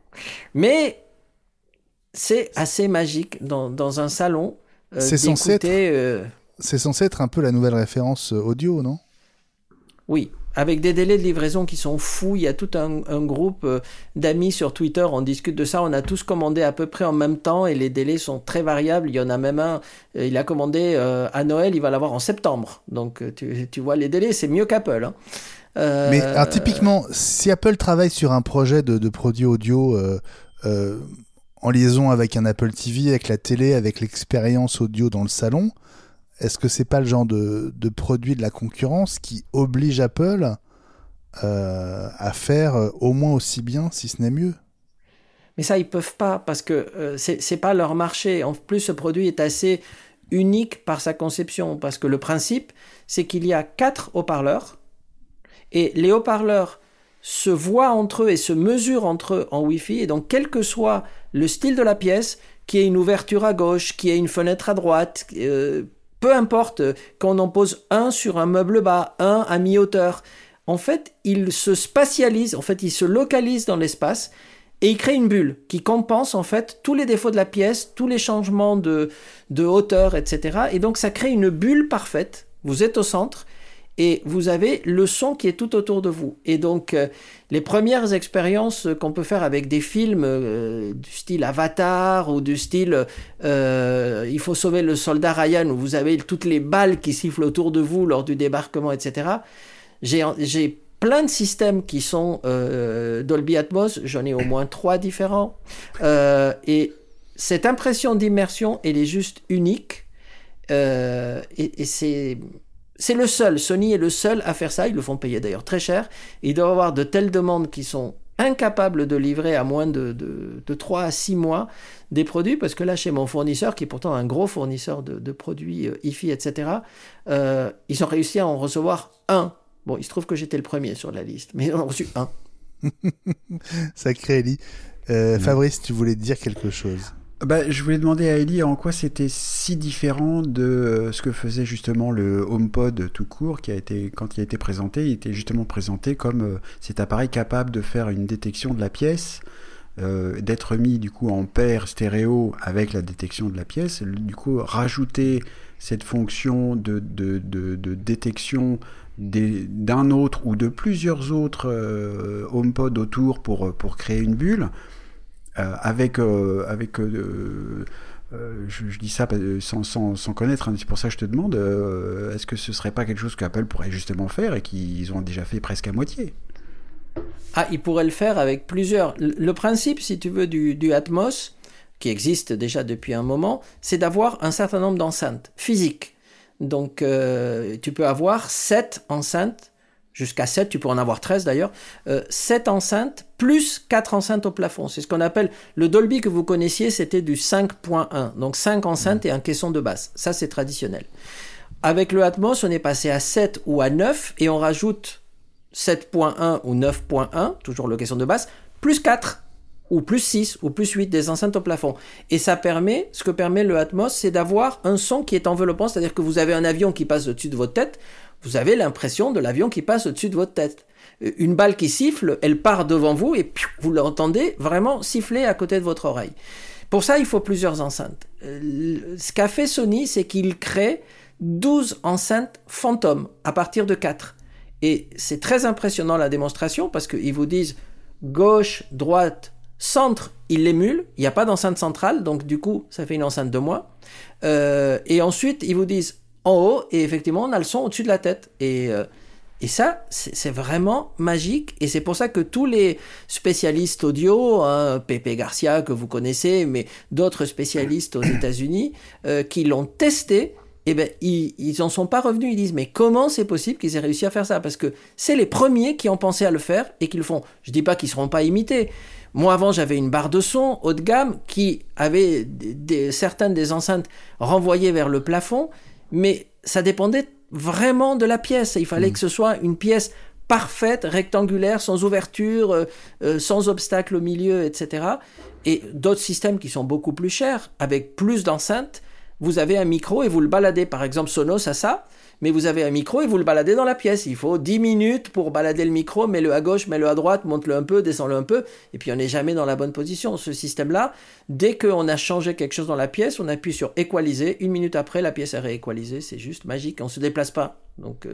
mais c'est assez magique dans, dans un salon. euh, C'est censé d'écouter, euh, C'est censé être un peu la nouvelle référence audio, non? oui, avec des délais de livraison qui sont fous. Il y a tout un, un groupe euh, d'amis sur Twitter. On discute de ça. On a tous commandé à peu près en même temps et les délais sont très variables. Il y en a même un, euh, il a commandé euh, à Noël, il va l'avoir en septembre. Donc, euh, tu, tu vois, les délais, c'est mieux qu'Apple. Hein. Euh, Mais alors, typiquement, si Apple travaille sur un projet de, de produit audio euh, euh, en liaison avec un Apple T V, avec la télé, avec l'expérience audio dans le salon, est-ce que c'est pas le genre de, de produit de la concurrence qui oblige Apple euh, à faire euh, au moins aussi bien, si ce n'est mieux? Mais ça, ils peuvent pas parce que euh, c'est, c'est pas leur marché. En plus, ce produit est assez unique par sa conception parce que le principe, c'est qu'il y a quatre haut-parleurs et les haut-parleurs se voient entre eux et se mesurent entre eux en Wi-Fi. Et donc, quel que soit le style de la pièce, qu'il y ait une ouverture à gauche, qu'il y ait une fenêtre à droite, euh, peu importe, qu'on en pose un sur un meuble bas, un à mi-hauteur, en fait, ils se spatialisent, en fait, ils se localisent dans l'espace et ils créent une bulle qui compense en fait tous les défauts de la pièce, tous les changements de, de hauteur, et cetera. Et donc, ça crée une bulle parfaite. Vous êtes au centre et vous avez le son qui est tout autour de vous. Et donc, euh, les premières expériences qu'on peut faire avec des films euh, du style Avatar ou du style euh, Il faut sauver le soldat Ryan, où vous avez toutes les balles qui sifflent autour de vous lors du débarquement, et cetera. J'ai, j'ai plein de systèmes qui sont euh, Dolby Atmos, j'en ai au moins trois différents. Euh, et cette impression d'immersion, elle est juste unique. Euh, et, et c'est... C'est le seul, Sony est le seul à faire ça, ils le font payer d'ailleurs très cher. Ils doivent avoir de telles demandes qu'ils sont incapables de livrer à moins de, de, de trois à six mois des produits, parce que là, chez mon fournisseur, qui est pourtant un gros fournisseur de, de produits euh, hi-fi, et cetera, euh, ils ont réussi à en recevoir un. Bon, il se trouve que j'étais le premier sur la liste, mais ils en ont reçu un. Sacré Ellie. Euh, mmh. Fabrice, tu voulais dire quelque chose? Bah, je voulais demander à Ellie en quoi c'était si différent de ce que faisait justement le HomePod tout court, qui a été, quand il a été présenté, il était justement présenté comme euh, cet appareil capable de faire une détection de la pièce, euh, d'être mis du coup en paire stéréo avec la détection de la pièce, du coup rajouter cette fonction de, de, de, de détection des, d'un autre ou de plusieurs autres euh, HomePod autour pour, pour créer une bulle. Euh, avec euh, avec euh, euh, je, je dis ça sans, sans, sans connaître, hein, c'est pour ça que je te demande euh, est-ce que ce serait pas quelque chose qu'Apple pourrait justement faire et qu'ils ont déjà fait presque à moitié? Ah, ils pourraient le faire avec plusieurs. Le principe, si tu veux, du, du Atmos, qui existe déjà depuis un moment, c'est d'avoir un certain nombre d'enceintes physiques. Donc euh, tu peux avoir sept enceintes, jusqu'à sept, tu peux en avoir treize d'ailleurs, euh, sept enceintes plus quatre enceintes au plafond. C'est ce qu'on appelle, le Dolby que vous connaissiez, c'était du cinq point un, donc cinq enceintes et un caisson de basse. Ça, c'est traditionnel. Avec le Atmos, on est passé à sept ou à neuf et on rajoute sept point un ou neuf point un, toujours le caisson de basse, plus quatre ou plus six ou plus huit des enceintes au plafond. Et ça permet, ce que permet le Atmos, c'est d'avoir un son qui est enveloppant, c'est-à-dire que vous avez un avion qui passe au-dessus de votre tête, vous avez l'impression de l'avion qui passe au-dessus de votre tête. Une balle qui siffle, elle part devant vous et vous l'entendez vraiment siffler à côté de votre oreille. Pour ça, il faut plusieurs enceintes. Ce qu'a fait Sony, c'est qu'il crée douze enceintes fantômes à partir de quatre. Et c'est très impressionnant la démonstration parce qu'ils vous disent gauche, droite, centre, ils l'émulent. Il n'y a pas d'enceinte centrale, donc du coup, ça fait une enceinte de moins. Euh, et ensuite, ils vous disent en haut, et effectivement, on a le son au-dessus de la tête. Et, euh, et ça, c'est, c'est vraiment magique. Et c'est pour ça que tous les spécialistes audio, hein, Pepe Garcia, que vous connaissez, mais d'autres spécialistes aux États-Unis, euh, qui l'ont testé, eh ben, ils, ils en sont pas revenus. Ils disent, mais comment c'est possible qu'ils aient réussi à faire ça? Parce que c'est les premiers qui ont pensé à le faire et qui le font. Je dis pas qu'ils seront pas imités. Moi, avant, j'avais une barre de son haut de gamme qui avait des, des, certaines des enceintes renvoyées vers le plafond, mais ça dépendait vraiment de la pièce. Il fallait mmh. que ce soit une pièce parfaite, rectangulaire, sans ouverture, euh, euh, sans obstacle au milieu, et cetera. Et d'autres systèmes qui sont beaucoup plus chers, avec plus d'enceintes, vous avez un micro et vous le baladez. Par exemple, Sonos a ça, mais vous avez un micro et vous le baladez dans la pièce. Il faut dix minutes pour balader le micro, mets-le à gauche, mets-le à droite, monte-le un peu, descends-le un peu, et puis on n'est jamais dans la bonne position. Ce système-là, dès qu'on a changé quelque chose dans la pièce, on appuie sur équaliser, une minute après, la pièce est rééqualisée, c'est juste magique, on ne se déplace pas. Donc,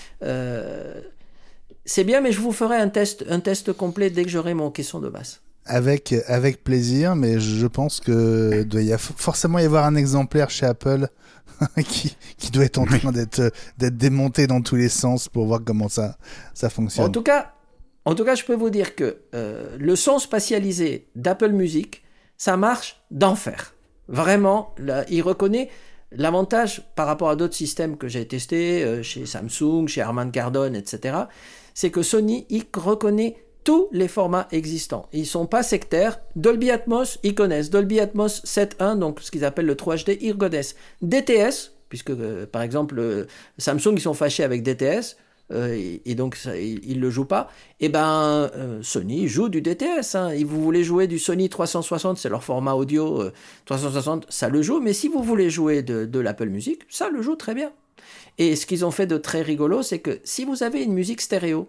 euh, c'est bien, mais je vous ferai un test, un test complet dès que j'aurai mon caisson de basse. Avec, avec plaisir, mais je pense que doit y a forcément y avoir un exemplaire chez Apple qui, qui doit être en train d'être, d'être démonté dans tous les sens pour voir comment ça, ça fonctionne. En tout cas, en tout cas, je peux vous dire que euh, le son spatialisé d'Apple Music, ça marche d'enfer. Vraiment, là, il reconnaît l'avantage par rapport à d'autres systèmes que j'ai testés euh, chez Samsung, chez Harman Kardon, et cetera. C'est que Sony, il reconnaît tous les formats existants. Ils sont pas sectaires. Dolby Atmos, ils connaissent. Dolby Atmos sept point un, donc ce qu'ils appellent le trois H D, ils connaissent. D T S, puisque euh, par exemple euh, Samsung, ils sont fâchés avec D T S, euh, et, et donc ça, ils, ils le jouent pas. Et ben euh, Sony joue du D T S. Hein. Et vous voulez jouer du Sony trois cent soixante, c'est leur format audio euh, trois cent soixante, ça le joue. Mais si vous voulez jouer de, de l'Apple Music, ça le joue très bien. Et ce qu'ils ont fait de très rigolo, c'est que si vous avez une musique stéréo,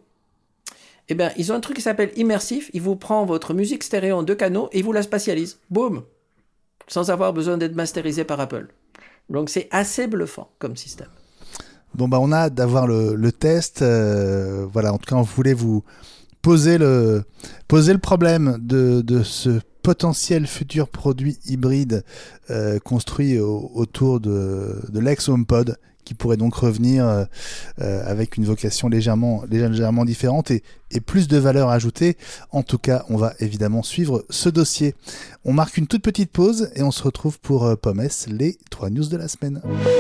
eh bien, ils ont un truc qui s'appelle immersif. Il vous prend votre musique stéréo en deux canaux et il vous la spatialise. Boum! Sans avoir besoin d'être masterisé par Apple. Donc, c'est assez bluffant comme système. Bon, bah, on a hâte d'avoir le, le test. Euh, voilà, en tout cas, on voulait vous poser le, poser le problème de, de ce potentiel futur produit hybride euh, construit au, autour de, de l'ex-HomePod, qui pourrait donc revenir euh, euh, avec une vocation légèrement, légèrement différente et, et plus de valeur ajoutée. En tout cas, on va évidemment suivre ce dossier. On marque une toute petite pause et on se retrouve pour euh, Pommes, les trois news de la semaine.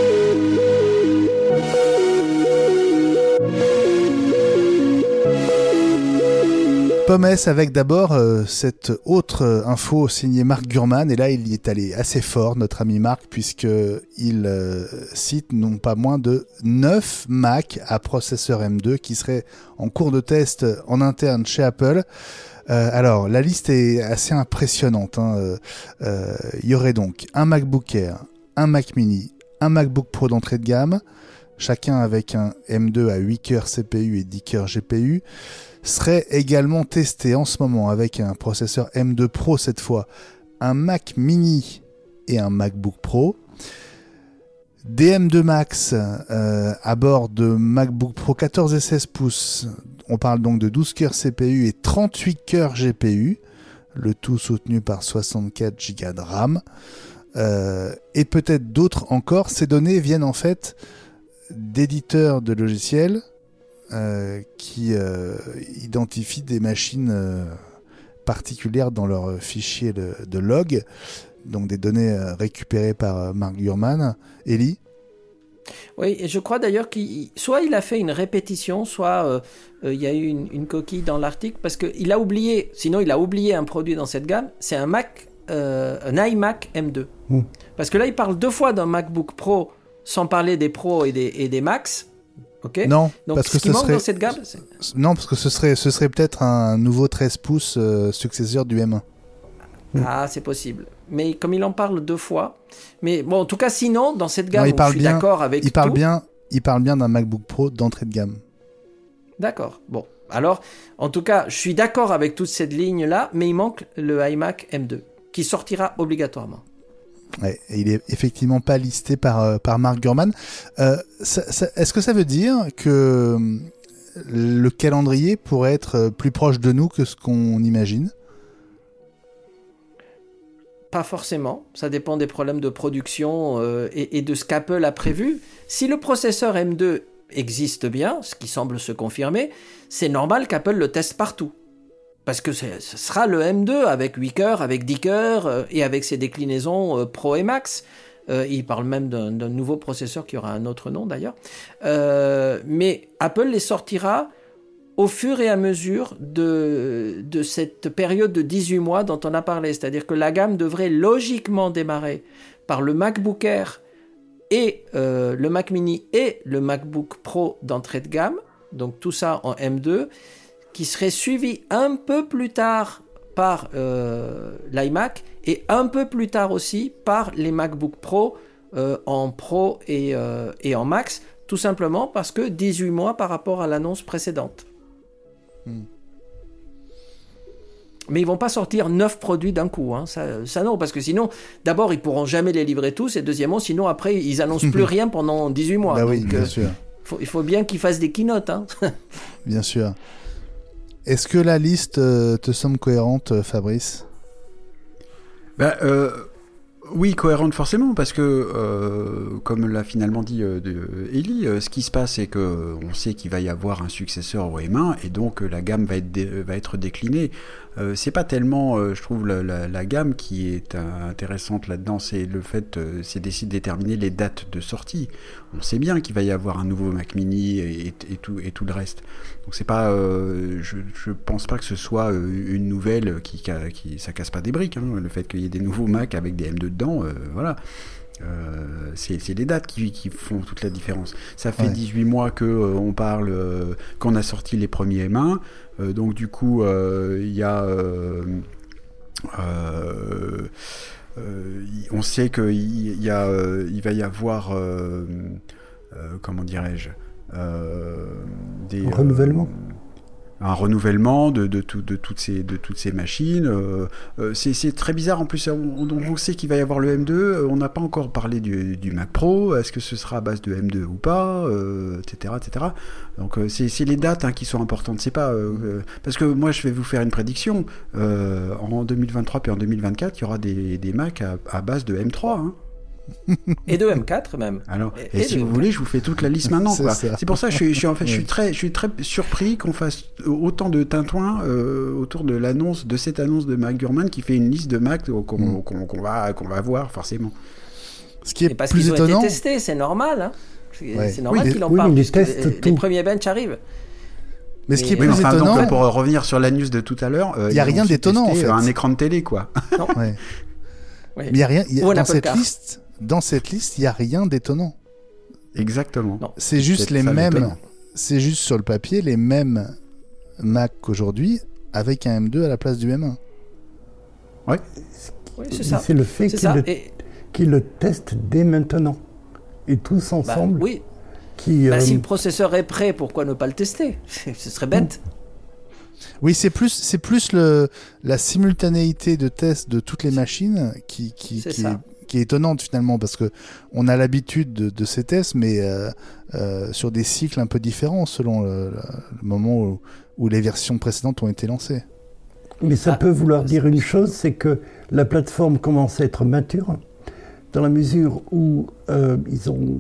Pommes avec d'abord euh, cette autre euh, info signée Mark Gurman, et là il y est allé assez fort, notre ami Mark, puisqu'il euh, cite non pas moins de neuf Mac à processeur M deux qui seraient en cours de test en interne chez Apple. Euh, alors la liste est assez impressionnante, hein. euh, euh, il y aurait donc un MacBook Air, un Mac Mini, un MacBook Pro d'entrée de gamme, chacun avec un M deux à huit cœurs C P U et dix cœurs G P U, serait également testé en ce moment avec un processeur M deux Pro cette fois, un Mac Mini et un MacBook Pro, des M deux Max euh, à bord de MacBook Pro quatorze et seize pouces, on parle donc de douze cœurs C P U et trente-huit cœurs G P U, le tout soutenu par soixante-quatre gigas de RAM, euh, et peut-être d'autres encore. Ces données viennent en fait d'éditeurs de logiciels Euh, qui euh, identifient des machines euh, particulières dans leur fichier de, de log, donc des données euh, récupérées par euh, Mark Gurman. Elie ? Oui, et je crois d'ailleurs qu'il soit il a fait une répétition, soit euh, euh, il y a eu une, une coquille dans l'article, parce qu'il a oublié, sinon il a oublié un produit dans cette gamme, c'est un Mac, euh, un iMac M deux. Mmh. Parce que là, il parle deux fois d'un MacBook Pro, sans parler des Pro et des, et des Max. Okay. Non, donc, parce ce que qui ce manque serait... dans cette gamme, c'est... non, parce que ce serait, ce serait peut-être un nouveau treize pouces euh, successeur du M un. Ah, c'est possible. Mais comme il en parle deux fois, mais bon, en tout cas, sinon, dans cette gamme, non, il parle je suis bien, d'accord avec il parle tout. Bien, il parle bien d'un MacBook Pro d'entrée de gamme. D'accord. Bon, alors, en tout cas, je suis d'accord avec toute cette ligne-là, mais il manque le iMac M deux, qui sortira obligatoirement. Ouais, et il est effectivement pas listé par, euh, par Mark Gurman. Euh, ça, ça, est-ce que ça veut dire que le calendrier pourrait être plus proche de nous que ce qu'on imagine ? Pas forcément, ça dépend des problèmes de production euh, et, et de ce qu'Apple a prévu. Si le processeur M deux existe bien, ce qui semble se confirmer, c'est normal qu'Apple le teste partout. Parce que c'est, ce sera le M deux avec huit cœurs, avec dix cœurs euh, et avec ses déclinaisons euh, Pro et Max. Euh, il parle même d'un, d'un nouveau processeur qui aura un autre nom d'ailleurs. Euh, mais Apple les sortira au fur et à mesure de, de cette période de dix-huit mois dont on a parlé. C'est-à-dire que la gamme devrait logiquement démarrer par le MacBook Air et euh, le Mac Mini et le MacBook Pro d'entrée de gamme. Donc tout ça en M deux, qui serait suivi un peu plus tard par euh, l'iMac et un peu plus tard aussi par les MacBook Pro euh, en Pro et, euh, et en Max, tout simplement parce que dix-huit mois par rapport à l'annonce précédente. Hmm. Mais ils vont pas sortir neuf produits d'un coup, hein. ça, ça non, parce que sinon, d'abord ils pourront jamais les livrer tous, et deuxièmement, sinon après ils annoncent plus rien pendant dix-huit mois. Bah oui, donc, bien euh, sûr. Faut, il faut bien qu'ils fassent des keynotes. Hein. Bien sûr. Est-ce que la liste euh, te semble cohérente, Fabrice ? Bah, euh, oui, cohérente forcément, parce que, euh, comme l'a finalement dit euh, de, Ellie, euh, ce qui se passe, c'est qu'on sait qu'il va y avoir un successeur au M un, et donc euh, la gamme va être, dé, va être déclinée. Euh, c'est pas tellement, euh, je trouve, la, la, la gamme qui est euh, intéressante là-dedans, c'est le fait, euh, c'est d'essayer de déterminer les dates de sortie. On sait bien qu'il va y avoir un nouveau Mac Mini et, et, et, tout, et tout le reste. Donc c'est pas, euh, je, je pense pas que ce soit euh, une nouvelle qui, qui, ça casse pas des briques, hein, le fait qu'il y ait des nouveaux Mac avec des M deux dedans, euh, voilà. Euh, c'est, c'est les dates qui, qui font toute la différence. Ça fait ouais. dix-huit mois que euh, on parle, euh, qu'on a sorti les premiers M un, euh, donc du coup il euh, y a euh, euh, euh, on sait qu'il y a, euh, il va y avoir euh, euh, comment dirais-je euh, des un renouvellement euh, un renouvellement de, de, tout, de, toutes ces, de toutes ces machines. Euh, euh, c'est, c'est très bizarre. En plus, on, on sait qu'il va y avoir le M deux. On n'a pas encore parlé du, du Mac Pro. Est-ce que ce sera à base de M deux ou pas, euh, et cetera, et cetera. Donc, euh, c'est, c'est les dates hein, qui sont importantes. C'est pas, euh, parce que moi, je vais vous faire une prédiction. Euh, en deux mille vingt-trois puis en deux mille vingt-quatre, il y aura des, des Macs à, à base de M trois. Hein. Et de M quatre même. Alors, et, et si vous voulez, je vous fais toute la liste maintenant. C'est, quoi. C'est pour ça que je suis, je suis en fait, oui. je suis très, je suis très surpris qu'on fasse autant de tintouins euh, autour de l'annonce, de cette annonce de Mark Gurman qui fait une liste de Mac qu'on, mm. qu'on, qu'on va, qu'on va voir forcément. Ce qui est et parce plus qu'ils étonnant, ont été testés, c'est normal. Hein. C'est, ouais. c'est normal oui, qu'ils en oui, parlent. Les, les, les premiers bench arrivent. Mais ce qui est oui, plus enfin, étonnant, donc, pour revenir sur la news de tout à l'heure, il euh, y a rien d'étonnant en fait. Un écran de télé, quoi. Non. Ouais. Oui. Mais il y a rien y a, dans Apple cette Car. liste. Dans cette liste, il n'y a rien d'étonnant. Exactement. Non. C'est juste les mêmes. Étonnant. C'est juste sur le papier les mêmes Mac qu'aujourd'hui avec un M deux à la place du M un. Ouais. Oui, c'est ça. C'est le fait c'est qu'ils, ça. le, Et... qu'ils le testent dès maintenant. Et tous ensemble. Bah, oui. Qui, bah, euh... Si le processeur est prêt, pourquoi ne pas le tester ? Ce serait bête. Oui, c'est plus, c'est plus le, la simultanéité de test de toutes les machines qui, qui, c'est qui, ça. est, qui est étonnante finalement, parce que on a l'habitude de, de ces tests, mais euh, euh, sur des cycles un peu différents selon le, le moment où, où les versions précédentes ont été lancées. Mais ça ah, peut vouloir dire une chose, c'est que la plateforme commence à être mature, dans la mesure où euh, ils ont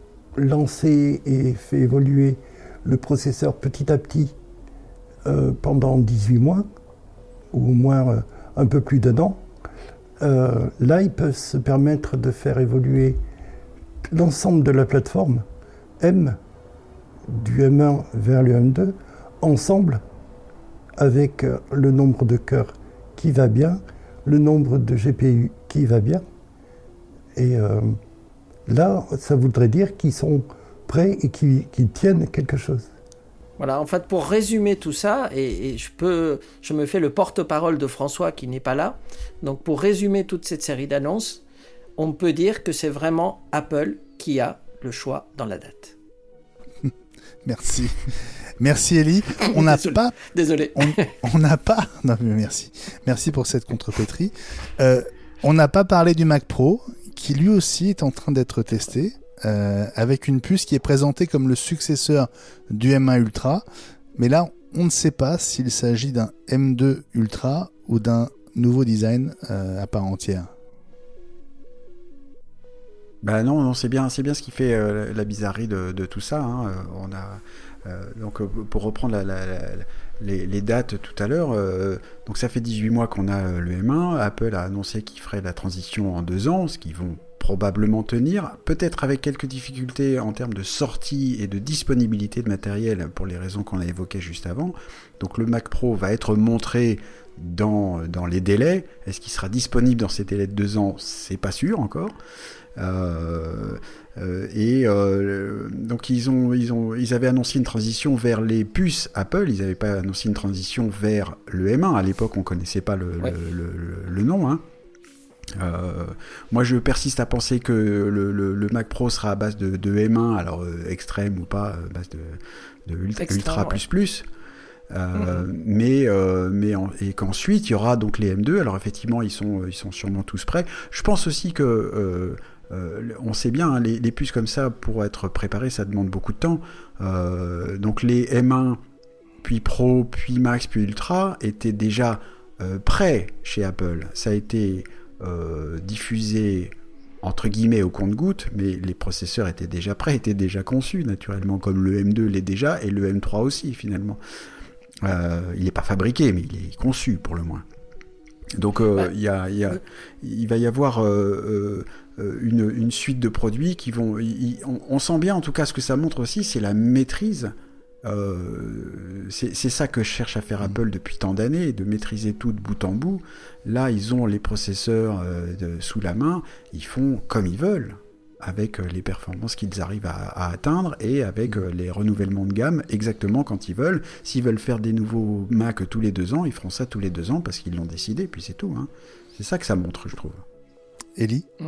lancé et fait évoluer le processeur petit à petit euh, pendant dix-huit mois, ou au moins euh, un peu plus d'un an. Euh, là, ils peuvent se permettre de faire évoluer l'ensemble de la plateforme M, du M un vers le M deux, ensemble, avec euh, le nombre de cœurs qui va bien, le nombre de G P U qui va bien. Et euh, là, ça voudrait dire qu'ils sont prêts et qu'ils, qu'ils tiennent quelque chose. Voilà, en fait, pour résumer tout ça, et, et je peux, je me fais le porte-parole de François qui n'est pas là. Donc, pour résumer toute cette série d'annonces, on peut dire que c'est vraiment Apple qui a le choix dans la date. Merci. Merci Ellie. On n'a pas. Désolé. On n'a pas. Non, mais merci. Merci pour cette contrepétrie. Euh, on n'a pas parlé du Mac Pro, qui lui aussi est en train d'être testé, euh, avec une puce qui est présentée comme le successeur du M un Ultra. Mais là, on ne sait pas s'il s'agit d'un M deux Ultra ou d'un nouveau design euh, à part entière. Bah non, non, c'est bien, c'est bien ce qui fait euh, la bizarrerie de, de tout ça. Hein. On a euh, donc pour reprendre la, la, la, les, les dates tout à l'heure, euh, donc ça fait dix-huit mois qu'on a euh, le M un. Apple a annoncé qu'il ferait la transition en deux ans, ce qu'ils vont probablement tenir, peut-être avec quelques difficultés en termes de sortie et de disponibilité de matériel pour les raisons qu'on a évoquées juste avant. Donc le Mac Pro va être montré dans, dans les délais. Est-ce qu'il sera disponible dans ces délais de deux ans ? C'est pas sûr encore. Euh, euh, et euh, donc ils ont, ils ont, ils avaient annoncé une transition vers les puces Apple. Ils n'avaient pas annoncé une transition vers le M un. À l'époque, on connaissait pas le, ouais. le, le, le, le nom. Hein. Euh, moi, je persiste à penser que le, le, le Mac Pro sera à base de, de M un, alors euh, extrême ou pas, à base de, de ultra, Extra, ultra ouais. plus plus. Euh, mmh. mais euh, mais en, et qu'ensuite il y aura donc les M deux. Alors effectivement, ils sont ils sont sûrement tous prêts. Je pense aussi que euh, Euh, on sait bien, hein, les, les puces comme ça, pour être préparées, ça demande beaucoup de temps. Euh, donc les M un, puis Pro, puis Max, puis Ultra étaient déjà euh, prêts chez Apple. Ça a été euh, diffusé entre guillemets au compte-gouttes, mais les processeurs étaient déjà prêts, étaient déjà conçus naturellement, comme le M deux l'est déjà, et le M trois aussi finalement. Euh, il n'est pas fabriqué, mais il est conçu pour le moins. Donc euh, ouais. y a, y a, il va y avoir euh, euh, une, une suite de produits qui vont... Y, on, on sent bien, en tout cas, ce que ça montre aussi, c'est la maîtrise. Euh, c'est, c'est ça que cherche à faire Apple depuis tant d'années, de maîtriser tout de bout en bout. Là, ils ont les processeurs euh, de, sous la main, ils font comme ils veulent, avec les performances qu'ils arrivent à, à atteindre et avec les renouvellements de gamme exactement quand ils veulent. S'ils veulent faire des nouveaux Mac tous les deux ans, ils feront ça tous les deux ans parce qu'ils l'ont décidé, puis c'est tout. Hein. C'est ça que ça montre, je trouve. Elie ? mmh.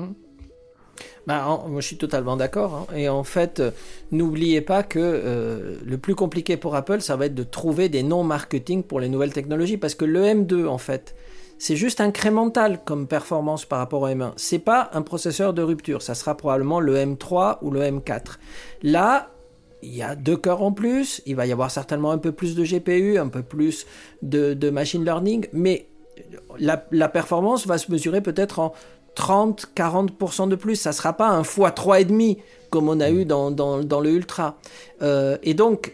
Bah, en, moi, je suis totalement d'accord. Hein. Et en fait, euh, n'oubliez pas que euh, le plus compliqué pour Apple, ça va être de trouver des noms marketing pour les nouvelles technologies. Parce que le M deux, en fait, c'est juste incrémental comme performance par rapport au M un. C'est pas un processeur de rupture. Ça sera probablement le M trois ou le M quatre. Là, il y a deux cœurs en plus. Il va y avoir certainement un peu plus de G P U, un peu plus de, de machine learning. Mais la, la performance va se mesurer peut-être en trente à quarante pour cent de plus. Ça ne sera pas un fois trois virgule cinq comme on a eu dans, dans, dans le Ultra. Euh, et donc,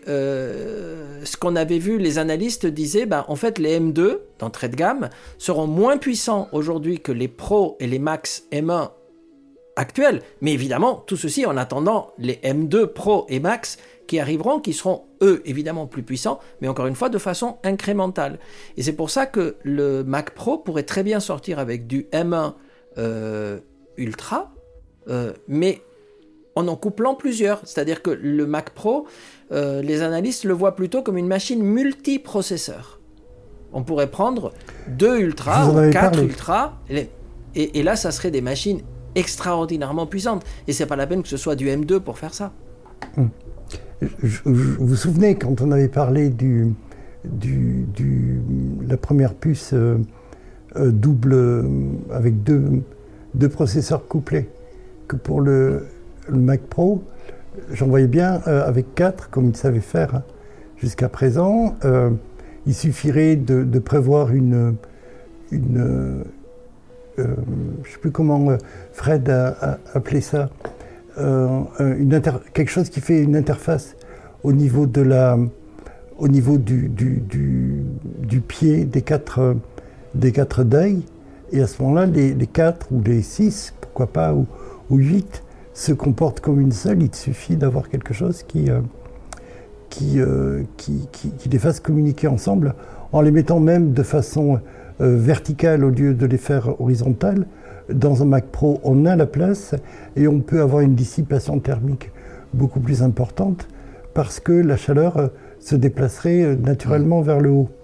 euh, ce qu'on avait vu, les analystes disaient, ben, en fait, les M deux, d'entrée de gamme, seront moins puissants aujourd'hui que les Pro et les Max M un actuels. Mais évidemment, tout ceci en attendant les M deux Pro et Max qui arriveront, qui seront, eux, évidemment plus puissants, mais encore une fois, de façon incrémentale. Et c'est pour ça que le Mac Pro pourrait très bien sortir avec du M un euh, Ultra, euh, mais en en couplant plusieurs. C'est-à-dire que le Mac Pro, euh, les analystes le voient plutôt comme une machine multiprocesseur. On pourrait prendre deux Ultra ou quatre parlé. Ultra, et, et, et là, ça serait des machines extraordinairement puissantes. Et c'est pas la peine que ce soit du M deux pour faire ça. Hum. Je, je, vous vous souvenez, quand on avait parlé du, du, du la première puce euh, euh, double, euh, avec deux, deux processeurs couplés, que pour le Le Mac Pro, j'en voyais bien euh, avec quatre, comme il savait faire hein, jusqu'à présent. Euh, il suffirait de, de prévoir une, une euh, euh, je ne sais plus comment euh, Fred a, a appelé ça, euh, une inter- quelque chose qui fait une interface au niveau de la, au niveau du, du, du, du pied des quatre, euh, des quatre deuils. Et à ce moment-là, les, les quatre ou les six, pourquoi pas, ou, ou huit, se comportent comme une seule. Il suffit d'avoir quelque chose qui, euh, qui, euh, qui, qui, qui les fasse communiquer ensemble, en les mettant même de façon euh, verticale au lieu de les faire horizontales. Dans un Mac Pro, on a la place et on peut avoir une dissipation thermique beaucoup plus importante parce que la chaleur euh, se déplacerait euh, naturellement mmh. vers le haut.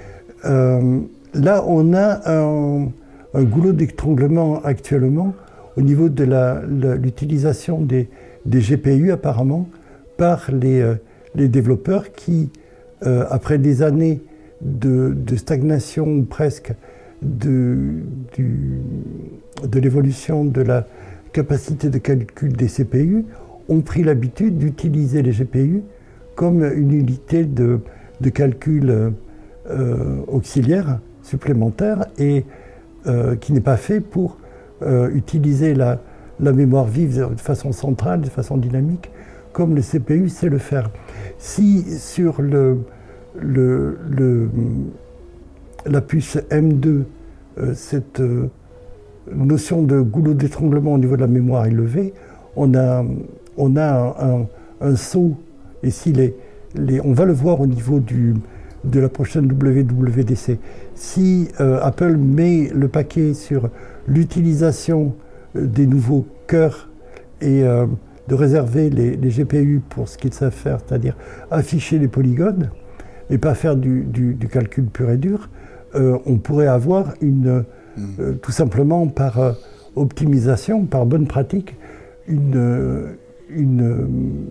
Euh, là, on a un, un goulot d'étranglement actuellement au niveau de la, la, l'utilisation des, des G P U apparemment par les, euh, les développeurs qui, euh, après des années de, de stagnation ou presque de, du, de l'évolution de la capacité de calcul des C P U ont pris l'habitude d'utiliser les G P U comme une unité de, de calcul euh, auxiliaire supplémentaire et euh, qui n'est pas fait pour euh, utiliser la, la mémoire vive de façon centrale, de façon dynamique, comme le C P U sait le faire. Si sur le, le, le, la puce M deux, euh, cette euh, notion de goulot d'étranglement au niveau de la mémoire est levée, on a, on a un, un, un saut, et si les, les, on va le voir au niveau du, de la prochaine W W D C. Si euh, Apple met le paquet sur l'utilisation euh, des nouveaux cœurs et euh, de réserver les, les G P U pour ce qu'ils savent faire, c'est-à-dire afficher les polygones et pas faire du, du, du calcul pur et dur, euh, on pourrait avoir une, mmh. euh, tout simplement par euh, optimisation, par bonne pratique, une, euh, une,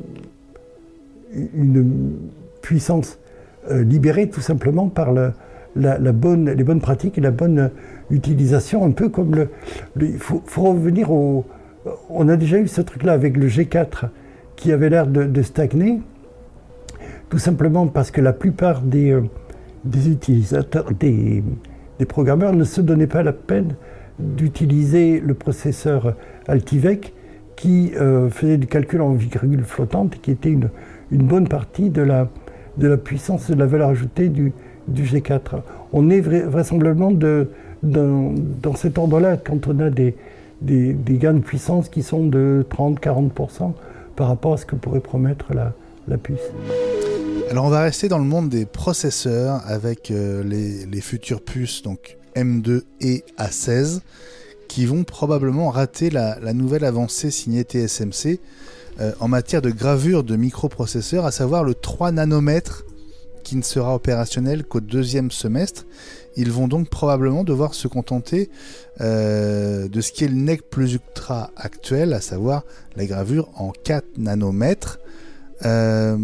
une puissance euh, libérée tout simplement par le, la, la bonne, les bonnes pratiques et la bonne utilisation, un peu comme le... Il faut, faut revenir au... On a déjà eu ce truc-là avec le G quatre qui avait l'air de, de stagner, tout simplement parce que la plupart des, euh, des utilisateurs, des, des programmeurs ne se donnaient pas la peine d'utiliser le processeur Altivec qui euh, faisait du calcul en virgule flottante et qui était une, une bonne partie de la, de la puissance, de la valeur ajoutée du, du G quatre. On est vra- vraisemblablement de, dans, dans cet ordre-là quand on a des Des, des gains de puissance qui sont de trente à quarante pour cent par rapport à ce que pourrait promettre la, la puce. Alors on va rester dans le monde des processeurs avec euh, les, les futures puces donc M deux et A seize qui vont probablement rater la, la nouvelle avancée signée T S M C euh, en matière de gravure de microprocesseurs, à savoir le trois nanomètres qui ne sera opérationnel qu'au deuxième semestre. Ils vont donc probablement devoir se contenter euh, de ce qui est le N E C plus ultra actuel, à savoir la gravure en quatre nanomètres. Euh,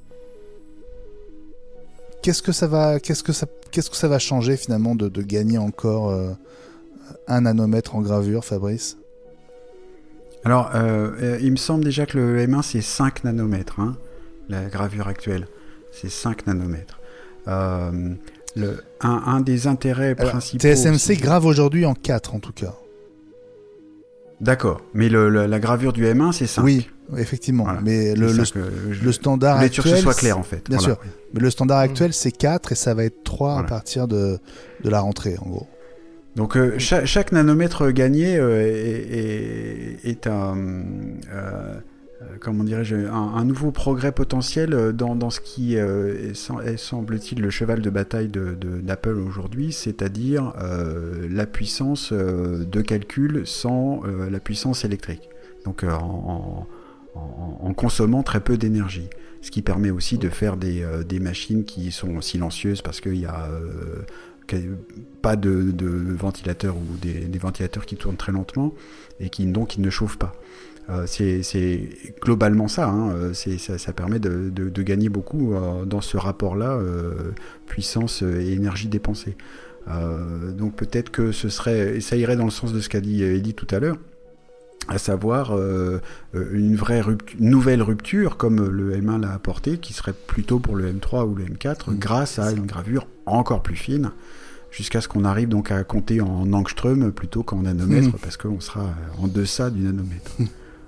qu'est-ce que ça va, qu'est-ce que ça, qu'est-ce que ça va changer finalement de, de gagner encore euh, un nanomètre en gravure, Fabrice ? Alors, euh, il me semble déjà que le M un c'est cinq nanomètres, hein, la gravure actuelle. C'est cinq nanomètres. Euh, le, un, un des intérêts Alors, principaux... T S M C grave aujourd'hui en quatre en tout cas. D'accord, mais le, le, la gravure du M un c'est cinq. Oui, effectivement, voilà. Mais le, le, je, le standard je actuel... que ce soit clair en fait. Bien voilà. sûr, mais le standard actuel c'est quatre et ça va être trois voilà. à partir de, de la rentrée en gros. Donc euh, chaque, chaque nanomètre gagné euh, est, est, est un... Euh, comment dirais-je, un, un nouveau progrès potentiel dans, dans ce qui euh, est, est, semble-t-il, le cheval de bataille de, de, d'Apple aujourd'hui, c'est-à-dire euh, la puissance euh, de calcul sans euh, la puissance électrique. Donc euh, en, en, en consommant très peu d'énergie. Ce qui permet aussi de faire des, euh, des machines qui sont silencieuses parce qu'il y a euh, pas de, de ventilateurs ou des, des ventilateurs qui tournent très lentement et qui donc qui ne chauffent pas. Euh, c'est, c'est globalement ça, hein, c'est, ça, ça permet de, de, de gagner beaucoup euh, dans ce rapport-là, euh, puissance et énergie dépensée. Euh, donc peut-être que ce serait, et ça irait dans le sens de ce qu'a dit Eddie tout à l'heure, à savoir euh, une vraie rupture, une nouvelle rupture comme le M un l'a apporté, qui serait plutôt pour le M trois ou le M quatre, mmh, grâce à une gravure encore plus fine, jusqu'à ce qu'on arrive donc à compter en angstrom plutôt qu'en nanomètres, mmh. parce qu'on sera en deçà du nanomètre. Mmh.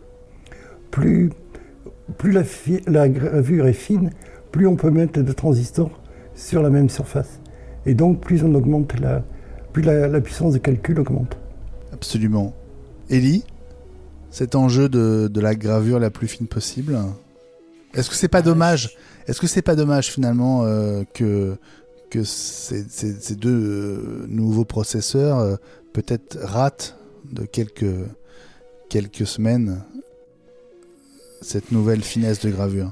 Plus, plus la, fi- la gravure est fine, plus on peut mettre de transistors sur la même surface. Et donc, plus on augmente la, plus la, la puissance de calcul augmente. Absolument. Ellie, cet enjeu de, de la gravure la plus fine possible, est-ce que c'est pas dommage Est-ce que c'est pas dommage finalement euh, que que ces, ces, ces deux euh, nouveaux processeurs euh, peut-être ratent de quelques quelques semaines cette nouvelle finesse de gravure?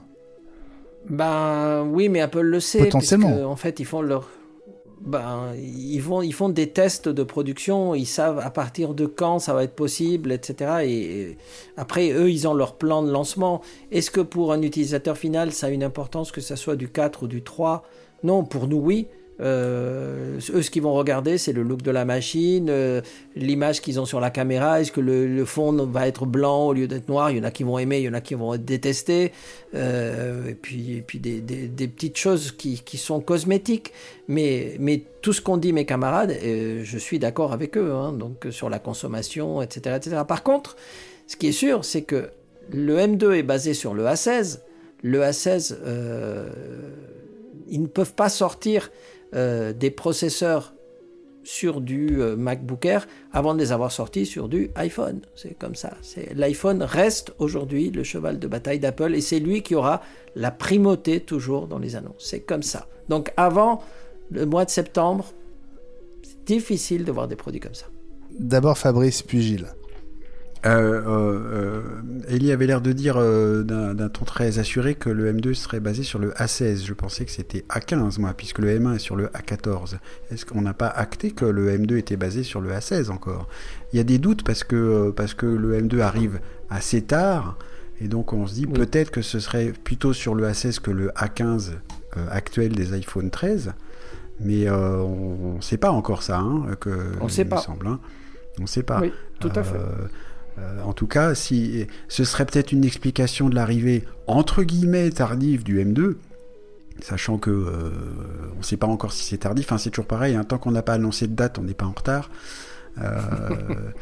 Ben oui, mais Apple le sait. Potentiellement. Puisque, en fait, ils font leur, ben ils font ils font des tests de production. Ils savent à partir de quand ça va être possible, et cetera. Et, et après, eux, ils ont leur plan de lancement. Est-ce que pour un utilisateur final, ça a une importance que ça soit du quatre ou du trois? Non, pour nous, oui. Euh, eux, ce qu'ils vont regarder, c'est le look de la machine, euh, l'image qu'ils ont sur la caméra. Est-ce que le, le fond va être blanc au lieu d'être noir? Il y en a qui vont aimer, il y en a qui vont détester. Euh, et puis, et puis des, des, des petites choses qui, qui sont cosmétiques. Mais, mais tout ce qu'ont dit mes camarades, euh, je suis d'accord avec eux. Hein, donc sur la consommation, et cetera, et cetera. Par contre, ce qui est sûr, c'est que le M deux est basé sur le A seize. Le A seize, euh, ils ne peuvent pas sortir Euh, des processeurs sur du euh, MacBook Air avant de les avoir sortis sur du iPhone. C'est comme ça. C'est, l'iPhone reste aujourd'hui le cheval de bataille d'Apple et c'est lui qui aura la primauté toujours dans les annonces. C'est comme ça. Donc avant le mois de septembre, c'est difficile de voir des produits comme ça. D'abord Fabrice, puis Gilles. Euh, euh, Ellie avait l'air de dire euh, d'un, d'un ton très assuré que le M deux serait basé sur le A seize. Je pensais que c'était A quinze, moi, puisque le M un est sur le A quatorze. Est-ce qu'on n'a pas acté que le M deux était basé sur le A seize encore? Il y a des doutes parce que, parce que le M deux arrive assez tard, et donc on se dit oui. peut-être que ce serait plutôt sur le A seize que le A quinze euh, actuel des iPhone treize, mais euh, on ne sait pas encore ça, hein, que, on ne sait pas. Semble, hein. On ne sait pas. Oui, tout à fait. Euh, Euh, en tout cas, si, ce serait peut-être une explication de l'arrivée entre guillemets tardive du M deux, sachant que euh, on ne sait pas encore si c'est tardif. Enfin, c'est toujours pareil. Hein, tant qu'on n'a pas annoncé de date, on n'est pas en retard. Euh,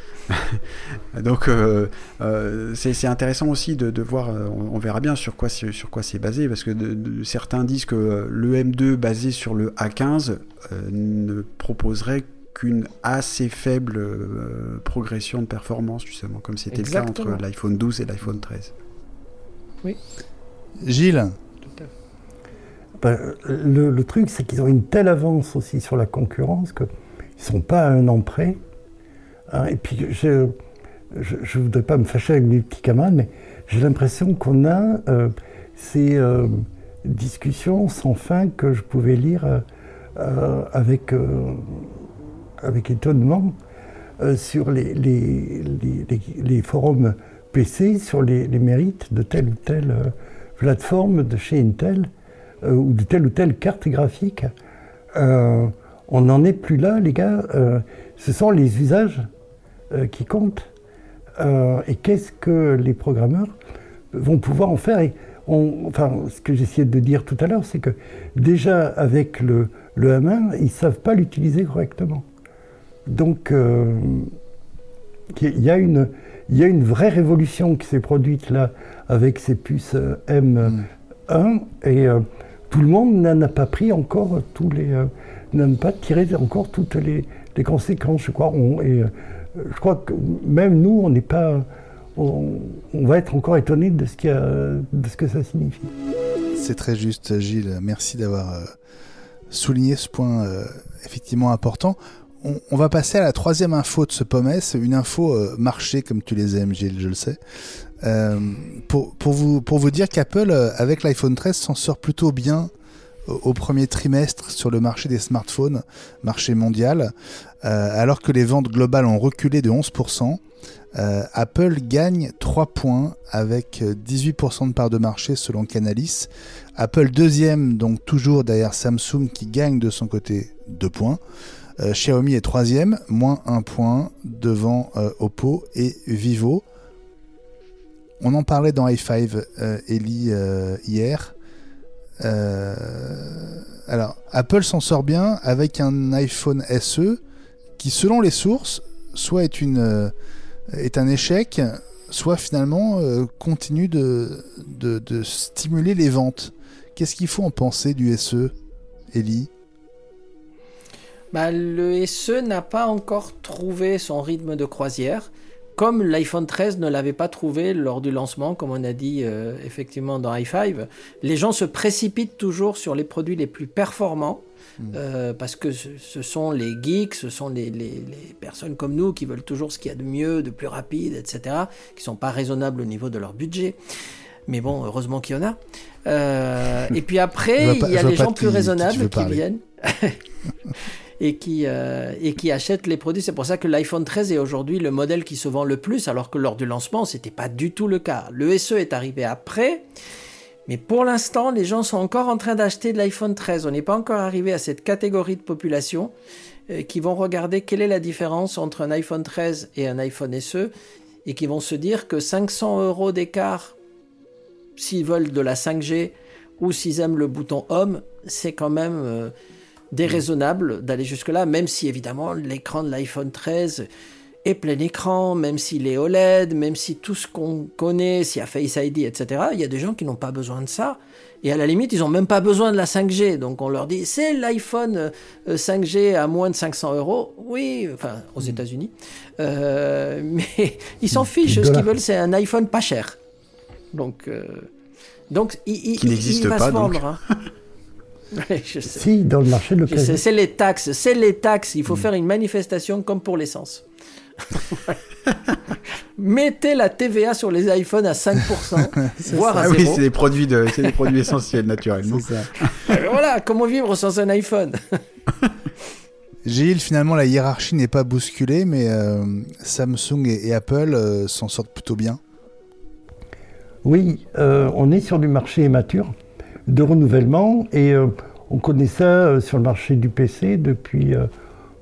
donc, euh, euh, c'est, c'est intéressant aussi de, de voir. On, on verra bien sur quoi c'est, sur quoi c'est basé, parce que de, de, certains disent que le M deux basé sur le A quinze euh, ne proposerait qu'une assez faible euh, progression de performance, justement, comme c'était Exactement. le cas entre l'iPhone douze et l'iPhone treize. Oui. Gilles? Tout à fait. Ben, le, le truc, c'est qu'ils ont une telle avance aussi sur la concurrence qu'ils ne sont pas à un an près. Hein, et puis, je ne voudrais pas me fâcher avec mes petits camarades, mais j'ai l'impression qu'on a euh, ces euh, discussions sans fin que je pouvais lire euh, avec... Euh, avec étonnement euh, sur les, les, les, les, les forums P C, sur les, les mérites de telle ou telle euh, plateforme de chez Intel euh, ou de telle ou telle carte graphique. Euh, on n'en est plus là, les gars. Euh, ce sont les usages euh, qui comptent. Euh, et qu'est-ce que les programmeurs vont pouvoir en faire? Et on, enfin, ce que j'essayais de dire tout à l'heure, c'est que déjà avec le, le M un, ils ne savent pas l'utiliser correctement. Donc, euh, il y a une, il y a une vraie révolution qui s'est produite là avec ces puces M un mmh. et euh, tout le monde n'en a pas pris encore tous les, euh, n'a pas tiré encore toutes les, les conséquences, je crois. On, et euh, je crois que même nous, on n'est pas, on, on va être encore étonnés de ce, qu'il y a, de ce que ça signifie. C'est très juste, Gilles. Merci d'avoir euh, souligné ce point euh, effectivement important. On, on va passer à la troisième info de ce P O M S, une info euh, marché comme tu les aimes, Gilles, je le sais. Euh, pour, pour, vous, pour vous dire qu'Apple, euh, avec l'iPhone treize, s'en sort plutôt bien au, au premier trimestre sur le marché des smartphones, marché mondial, euh, alors que les ventes globales ont reculé de onze pour cent. Euh, Apple gagne trois points avec dix-huit pour cent de part de marché selon Canalys. Apple deuxième, donc toujours derrière Samsung qui gagne de son côté deux points. Euh, Xiaomi est troisième, moins un point devant euh, Oppo et Vivo. On en parlait dans i cinq, euh, Ellie, euh, hier. Euh, alors, Apple s'en sort bien avec un iPhone S E qui, selon les sources, soit est, une, euh, est un échec, soit finalement euh, continue de, de, de stimuler les ventes. Qu'est-ce qu'il faut en penser du S E, Ellie ? Bah, le S E n'a pas encore trouvé son rythme de croisière, comme l'iPhone treize ne l'avait pas trouvé lors du lancement, comme on a dit euh, effectivement dans i cinq. Les gens se précipitent toujours sur les produits les plus performants, mmh. euh, parce que ce, ce sont les geeks, ce sont les, les, les personnes comme nous qui veulent toujours ce qu'il y a de mieux, de plus rapide, et cetera, qui ne sont pas raisonnables au niveau de leur budget. Mais bon, heureusement qu'il y en a. Euh, et puis après, pas, il y a les gens plus qui, raisonnables qui, qui viennent... et qui, euh, et qui achètent les produits. C'est pour ça que l'iPhone treize est aujourd'hui le modèle qui se vend le plus, alors que lors du lancement, ce n'était pas du tout le cas. Le S E est arrivé après, Mais pour l'instant, les gens sont encore en train d'acheter de l'iPhone treize. On n'est pas encore arrivé à cette catégorie de population euh, qui vont regarder quelle est la différence entre un iPhone treize et un iPhone S E et qui vont se dire que cinq cents euros d'écart, s'ils veulent de la cinq G ou s'ils aiment le bouton Home, c'est quand même euh, déraisonnable d'aller jusque-là, même si évidemment l'écran de l'iPhone treize est plein écran, même s'il est O L E D, même si tout ce qu'on connaît, s'il y a Face I D, et cetera, il y a des gens qui n'ont pas besoin de ça. Et à la limite, ils n'ont même pas besoin de la cinq G. Donc on leur dit, c'est l'iPhone cinq G à moins de cinq cents euros. Oui, enfin, aux mmh. États-Unis. Euh, mais ils s'en fichent. Ce qu'ils veulent, c'est un iPhone pas cher. Donc, euh, donc il, qui il, n'existe il va pas, se vendre. Donc. Hein. Ouais, je sais. Si, dans le marché de l'occasion. C'est les taxes. C'est les taxes. Il faut mmh. faire une manifestation comme pour l'essence. Mettez la T V A sur les iPhones à cinq pour cent, voire à ah zéro. Oui, c'est des produits, de, c'est des produits essentiels, naturellement. C'est ça. Voilà, comment vivre sans un iPhone. Gilles, finalement, la hiérarchie n'est pas bousculée, mais euh, Samsung et, et Apple euh, s'en sortent plutôt bien. Oui, euh, on est sur du marché mature de renouvellement, et euh, on connaît ça euh, sur le marché du P C depuis... Euh,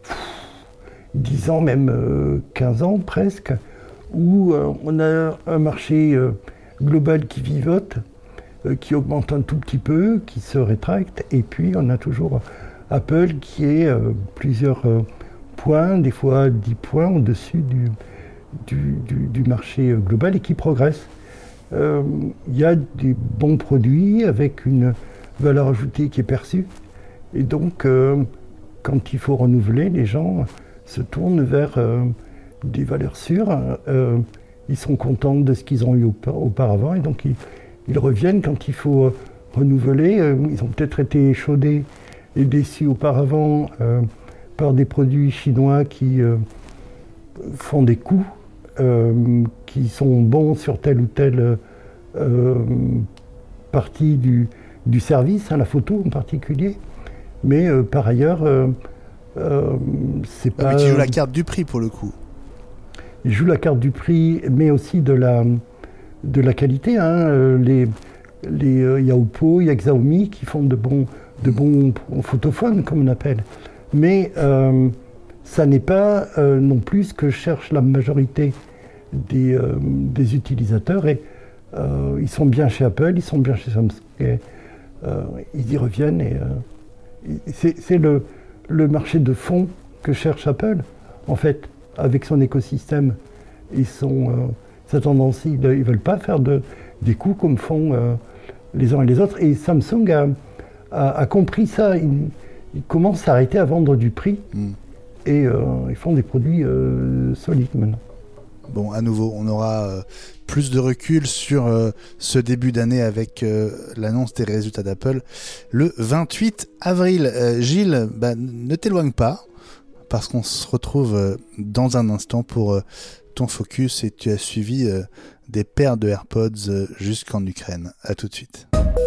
dix ans, même euh, quinze ans presque, où euh, on a un marché euh, global qui vivote, euh, qui augmente un tout petit peu, qui se rétracte, et puis on a toujours Apple qui est euh, plusieurs euh, points, des fois dix points au-dessus du, du, du, du marché global et qui progresse. Il euh, y a des bons produits avec une valeur ajoutée qui est perçue, et donc euh, quand il faut renouveler, les gens se tournent vers euh, des valeurs sûres. Euh, ils sont contents de ce qu'ils ont eu auparavant et donc ils, ils reviennent quand il faut euh, renouveler. Euh, ils ont peut-être été échaudés et déçus auparavant euh, par des produits chinois qui euh, font des coûts, euh, qui sont bons sur telle ou telle euh, partie du, du service, hein, la photo en particulier. Mais euh, par ailleurs... Euh, Euh, c'est pas... Mais tu joues la carte du prix pour le coup. Il joue la carte du prix, mais aussi de la, de la qualité. Hein. Les, les, euh, il y a Oppo, il y a Xiaomi qui font de bons, de bons photophones, comme on appelle. Mais euh, ça n'est pas euh, non plus ce que cherche la majorité des, euh, des utilisateurs. Et euh, ils sont bien chez Apple, ils sont bien chez Samsung. Et, euh, ils y reviennent. Et, euh, c'est, c'est le... le marché de fond que cherche Apple, en fait, avec son écosystème et son, euh, sa tendance. Ils ne veulent pas faire de, des coups comme font euh, les uns et les autres. Et Samsung a, a, a compris ça. Ils, ils commencent à arrêter à vendre du prix mm. et euh, ils font des produits euh, solides maintenant. Bon, à nouveau, on aura euh, plus de recul sur euh, ce début d'année avec euh, l'annonce des résultats d'Apple le vingt-huit avril. Euh, Gilles, bah, ne t'éloigne pas, parce qu'on se retrouve euh, dans un instant pour euh, ton focus et tu as suivi euh, des paires de AirPods euh, jusqu'en Ukraine. À tout de suite.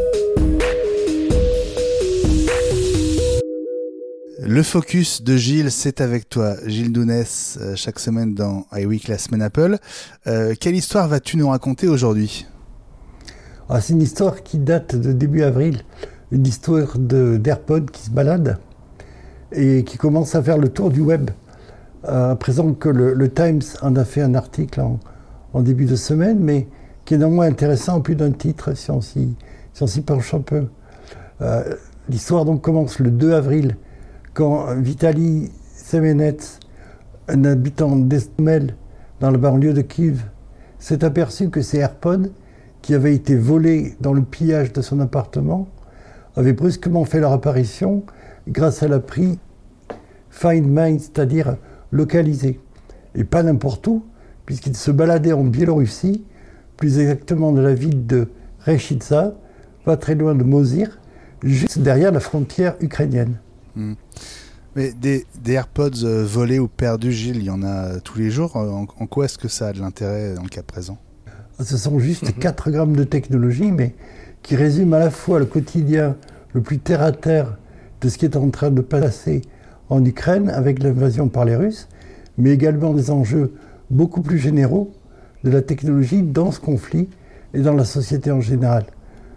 Le focus de Gilles, c'est avec toi, Gilles Dounès, euh, chaque semaine dans iWeek, la semaine Apple. Euh, quelle histoire vas-tu nous raconter aujourd'hui ? Ah, c'est une histoire qui date de début avril, une histoire de, d'AirPods qui se balade et qui commence à faire le tour du web. Euh, à présent que le, le Times en a fait un article en, en début de semaine, mais qui est néanmoins intéressant en plus d'un titre, si on s'y, si on s'y penche un peu. Euh, l'histoire donc commence le deux avril, quand Vitali Semenets, un habitant d'Estomel, dans la banlieue de Kiev, s'est aperçu que ses AirPods, qui avaient été volés dans le pillage de son appartement, avaient brusquement fait leur apparition grâce à l'appli Find My, c'est-à-dire localisé. Et pas n'importe où, puisqu'il se baladait en Biélorussie, plus exactement dans la ville de Rechitsa, pas très loin de Mozyr, juste derrière la frontière ukrainienne. Mmh. Mais des, des AirPods euh, volés ou perdus, Gilles, il y en a tous les jours. En, en quoi est-ce que ça a de l'intérêt dans le cas présent ? Ce sont juste mmh. quatre grammes de technologie, mais qui résument à la fois le quotidien le plus terre-à-terre de ce qui est en train de passer en Ukraine avec l'invasion par les Russes, mais également des enjeux beaucoup plus généraux de la technologie dans ce conflit et dans la société en général.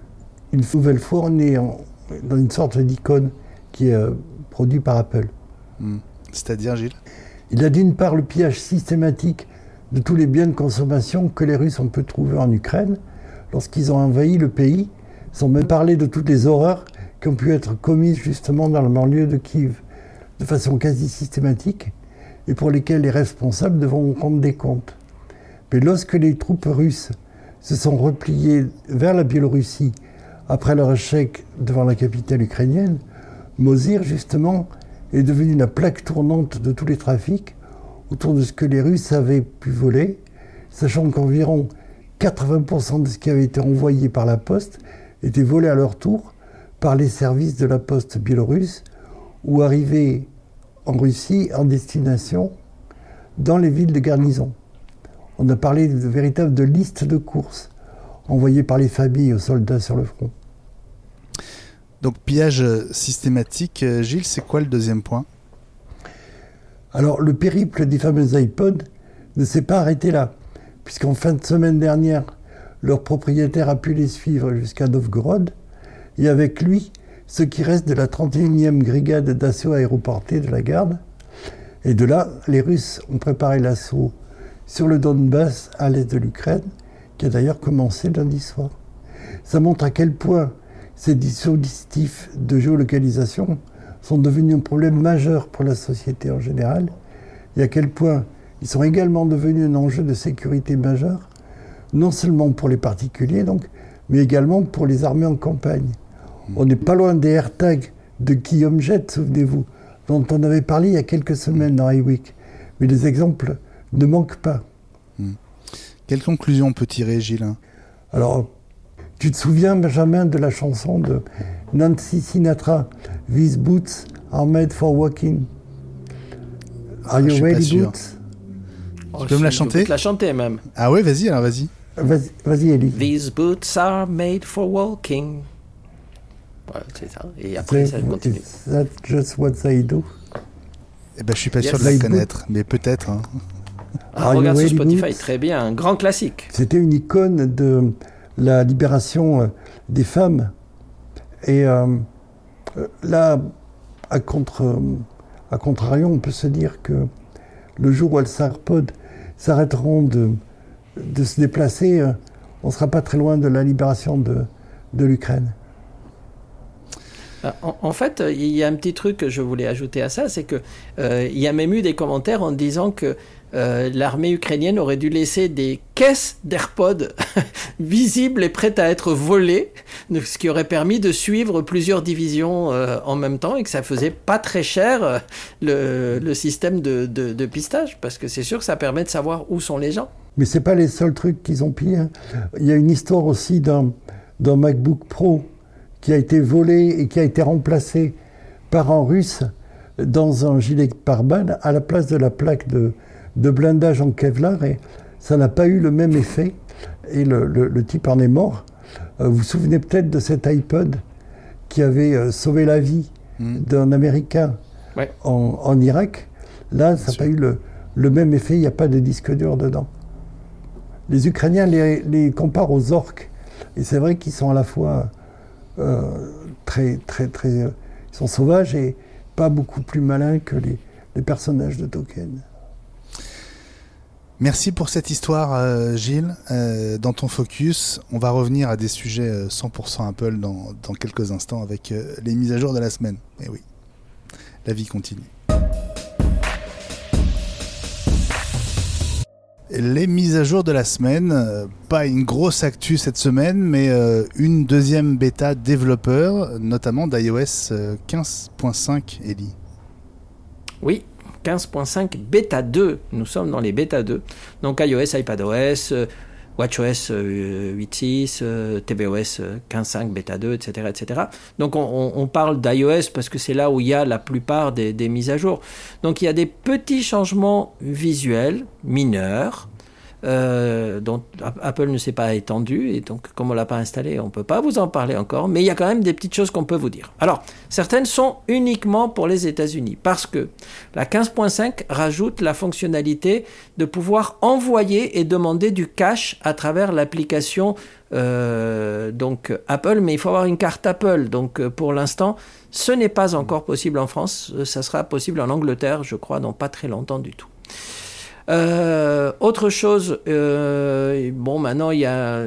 une nouvelle fois, on est en, dans une sorte d'icône qui est euh, produite par Apple. Mmh. C'est-à-dire, Gilles ? Il a d'une part le pillage systématique de tous les biens de consommation que les Russes ont pu trouver en Ukraine lorsqu'ils ont envahi le pays, sans même parler de toutes les horreurs qui ont pu être commises justement dans la banlieue de Kiev, de façon quasi systématique, et pour lesquelles les responsables devront rendre des comptes. Mais lorsque les troupes russes se sont repliées vers la Biélorussie après leur échec devant la capitale ukrainienne, Mozyr, justement, est devenu la plaque tournante de tous les trafics autour de ce que les Russes avaient pu voler, sachant qu'environ quatre-vingts pour cent de ce qui avait été envoyé par la poste était volé à leur tour par les services de la poste biélorusse ou arrivé en Russie en destination dans les villes de garnison. On a parlé de véritables de listes de courses envoyées par les familles aux soldats sur le front. Donc pillage systématique, Gilles, c'est quoi le deuxième point ? Alors le périple des fameux iPods ne s'est pas arrêté là, puisqu'en fin de semaine dernière, leur propriétaire a pu les suivre jusqu'à Novgorod, et avec lui, ce qui reste de la trente et unième brigade d'assaut aéroportée de la garde. Et de là, les Russes ont préparé l'assaut sur le Donbass, à l'est de l'Ukraine, qui a d'ailleurs commencé lundi soir. Ça montre à quel point ces dispositifs de géolocalisation sont devenus un problème majeur pour la société en général, et à quel point ils sont également devenus un enjeu de sécurité majeur, non seulement pour les particuliers, donc, mais également pour les armées en campagne. On n'est pas loin des AirTags de Guillaume Jette, souvenez-vous, dont on avait parlé il y a quelques semaines dans iWeek. Mais les exemples ne manquent pas. Hmm. Quelle conclusion on peut tirer, Gilles ? Alors, tu te souviens, Benjamin, de la chanson de Nancy Sinatra, « These boots are made for walking ». Are you ready, boots ? Oh, tu peux me la chanter ? Je peux te la chanter même. Ah ouais, vas-y, alors vas-y. Vas-y, vas-y Elie. These boots are made for walking. Voilà, c'est ça. Et après, ça continue. Is that just what they do? Eh ben, je suis pas Yes. sûr de la connaître, mais peut-être. Hein. Ah, Are regarde you sur ready, Spotify, boots? très bien. Un grand classique. C'était une icône de la libération euh, des femmes. Et euh, euh, là, à, contre, euh, à contrario, on peut se dire que le jour où les sarpodes s'arrêteront de, de se déplacer, euh, on ne sera pas très loin de la libération de, de l'Ukraine. En, en fait, il y a un petit truc que je voulais ajouter à ça, c'est que euh, il y a même eu des commentaires en disant que euh, l'armée ukrainienne aurait dû laisser des caisses d'AirPods visibles et prêtes à être volées, ce qui aurait permis de suivre plusieurs divisions euh, en même temps et que ça faisait pas très cher euh, le, le système de, de, de pistage, parce que c'est sûr que ça permet de savoir où sont les gens. Mais ce n'est pas les seuls trucs qu'ils ont pillés. Hein. Il y a une histoire aussi d'un, d'un MacBook Pro qui a été volé et qui a été remplacé par un Russe dans un gilet pare-balles à la place de la plaque de, de blindage en Kevlar, et ça n'a pas eu le même effet, et le, le, le type en est mort. Euh, vous vous souvenez peut-être de cet iPod qui avait euh, sauvé la vie mmh. d'un Américain ouais. en, en Irak. Là, ça n'a pas eu le, le même effet, il n'y a pas de disque dur dedans. Les Ukrainiens les, les comparent aux orques, et c'est vrai qu'ils sont à la fois Euh, très, très, très, euh, ils sont sauvages et pas beaucoup plus malins que les, les personnages de Tolkien. Merci pour cette histoire, euh, Gilles. Euh, dans ton focus, on va revenir à des sujets euh, cent pour cent Apple dans, dans quelques instants avec euh, les mises à jour de la semaine. Et oui, la vie continue. Les mises à jour de la semaine, euh, pas une grosse actu cette semaine, mais euh, une deuxième bêta développeur, notamment d'iOS euh, quinze point cinq, Ellie. Oui, quinze point cinq bêta deux, nous sommes dans les bêta deux. Donc iOS, iPadOS, euh, WatchOS euh, huit point six, euh, tvOS euh, quinze point cinq, bêta deux, et cetera, et cetera. Donc on, on, on parle d'iOS parce que c'est là où il y a la plupart des, des mises à jour. Donc il y a des petits changements visuels mineurs. euh, dont Apple ne s'est pas étendu, et donc comme on ne l'a pas installé, on ne peut pas vous en parler encore, mais il y a quand même des petites choses qu'on peut vous dire. Alors, certaines sont uniquement pour les États-Unis, parce que la quinze point cinq rajoute la fonctionnalité de pouvoir envoyer et demander du cash à travers l'application euh, donc Apple, mais il faut avoir une carte Apple, donc pour l'instant, ce n'est pas encore possible en France, ça sera possible en Angleterre, je crois, dans pas très longtemps du tout. Euh, autre chose, euh, bon, maintenant il y a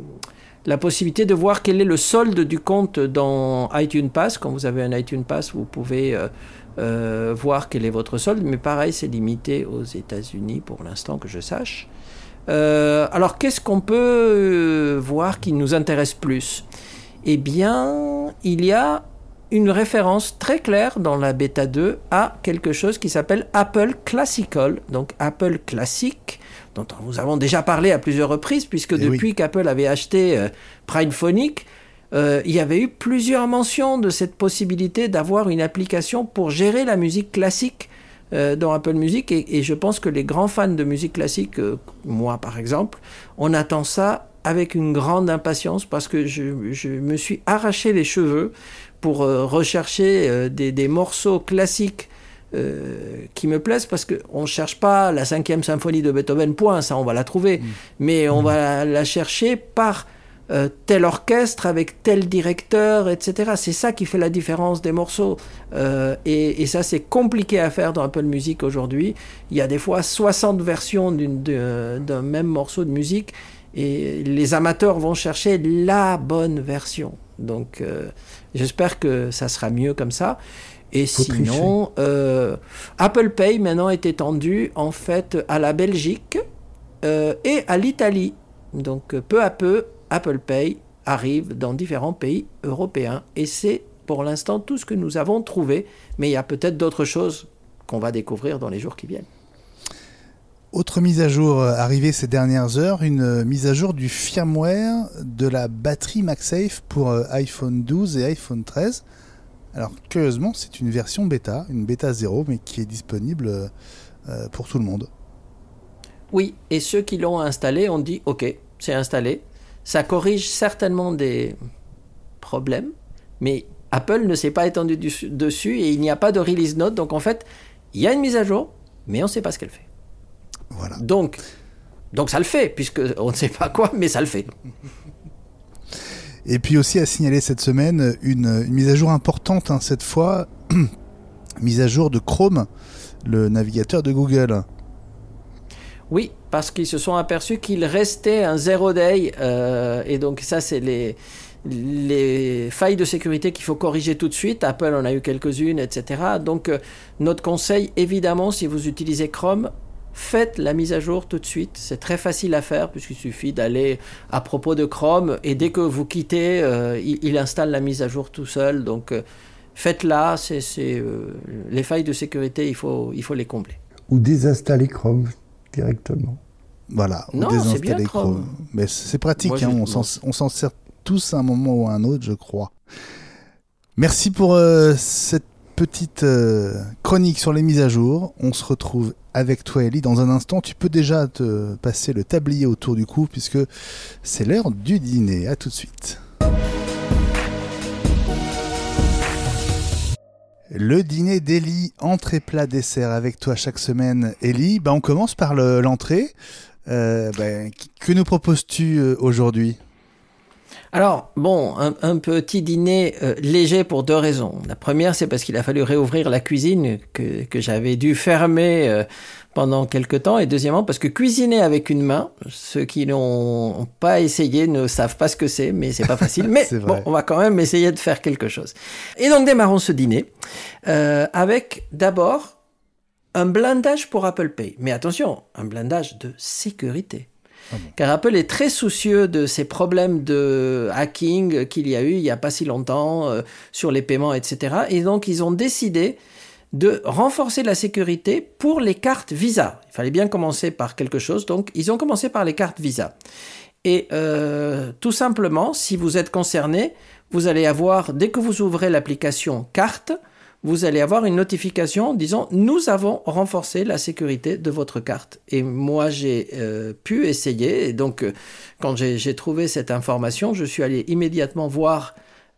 la possibilité de voir quel est le solde du compte dans iTunes Pass. Quand vous avez un iTunes Pass, vous pouvez euh, euh, voir quel est votre solde, mais pareil, c'est limité aux États-Unis pour l'instant que je sache. Euh, alors, qu'est-ce qu'on peut voir qui nous intéresse plus ? Eh bien, il y a une référence très claire dans la bêta deux à quelque chose qui s'appelle Apple Classical, donc Apple Classic, dont nous avons déjà parlé à plusieurs reprises, puisque et depuis oui. qu'Apple avait acheté euh, PrimePhonic, euh, il y avait eu plusieurs mentions de cette possibilité d'avoir une application pour gérer la musique classique euh, dans Apple Music, et, et je pense que les grands fans de musique classique, euh, moi par exemple, on attend ça avec une grande impatience, parce que je, je me suis arraché les cheveux pour euh, rechercher euh, des, des morceaux classiques euh, qui me plaisent, parce qu'on ne cherche pas la cinquième symphonie de Beethoven, point, ça on va la trouver, mmh. mais on mmh. va la, la chercher par euh, tel orchestre, avec tel directeur, et cetera. C'est ça qui fait la différence des morceaux, euh, et, et ça c'est compliqué à faire dans Apple Music aujourd'hui. Il y a des fois soixante versions d'une, de, d'un même morceau de musique, et les amateurs vont chercher la bonne version. Donc, euh, j'espère que ça sera mieux comme ça. Et Faut sinon, euh, Apple Pay maintenant est étendu en fait à la Belgique euh, et à l'Italie. Donc, peu à peu, Apple Pay arrive dans différents pays européens. Et c'est pour l'instant tout ce que nous avons trouvé. Mais il y a peut-être d'autres choses qu'on va découvrir dans les jours qui viennent. Autre mise à jour arrivée ces dernières heures, une mise à jour du firmware de la batterie MagSafe pour iPhone douze et iPhone treize. Alors curieusement, c'est une version bêta, une bêta zéro, mais qui est disponible euh, pour tout le monde. Oui, et ceux qui l'ont installé ont dit « Ok, c'est installé ». Ça corrige certainement des problèmes, mais Apple ne s'est pas étendu du- dessus et il n'y a pas de release note. Donc en fait, il y a une mise à jour, mais on ne sait pas ce qu'elle fait. Voilà. Donc, donc ça le fait, puisqu'on ne sait pas quoi, mais ça le fait. Et puis aussi à signaler cette semaine une, une mise à jour importante, hein, cette fois, mise à jour de Chrome, le navigateur de Google. Oui, parce qu'ils se sont aperçus qu'il restait un zero day, euh, et donc ça c'est les, les failles de sécurité qu'il faut corriger tout de suite. Apple en a eu quelques-unes, et cetera. Donc euh, notre conseil, évidemment, si vous utilisez Chrome, faites la mise à jour tout de suite. C'est très facile à faire puisqu'il suffit d'aller à propos de Chrome et dès que vous quittez, euh, il, il installe la mise à jour tout seul. Donc euh, faites-la. C'est, c'est, euh, les failles de sécurité, il faut, il faut les combler. Ou désinstaller Chrome directement. Voilà, ou non, désinstaller c'est bien, Chrome. Chrome. Mais c'est pratique, Moi, hein, on, s'en, on s'en sert tous à un moment ou à un autre, je crois. Merci pour euh, cette petite euh, chronique sur les mises à jour. On se retrouve avec toi, Ellie, dans un instant. Tu peux déjà te passer le tablier autour du cou puisque c'est l'heure du dîner. À tout de suite. Le dîner d'Ellie, entrée, plat, dessert avec toi chaque semaine. Ellie, bah on commence par le, l'entrée. Euh, bah, que nous proposes-tu euh, aujourd'hui ? Alors, bon, un, un petit dîner euh, léger pour deux raisons. La première, c'est parce qu'il a fallu réouvrir la cuisine que, que j'avais dû fermer euh, pendant quelque temps. Et deuxièmement, parce que cuisiner avec une main, ceux qui n'ont pas essayé ne savent pas ce que c'est, mais c'est pas facile. Mais bon, on va quand même essayer de faire quelque chose. Et donc, démarrons ce dîner euh, avec d'abord un blindage pour Apple Pay. Mais attention, un blindage de sécurité. Ah bon. Car Apple est très soucieux de ces problèmes de hacking qu'il y a eu il n'y a pas si longtemps euh, sur les paiements, et cetera. Et donc, ils ont décidé de renforcer la sécurité pour les cartes Visa. Il fallait bien commencer par quelque chose, donc ils ont commencé par les cartes Visa. Et euh, tout simplement, si vous êtes concerné, vous allez avoir, dès que vous ouvrez l'application carte, vous allez avoir une notification disant « Nous avons renforcé la sécurité de votre carte ». Et moi, j'ai euh, pu essayer. Et donc, euh, quand j'ai, j'ai trouvé cette information, je suis allé immédiatement voir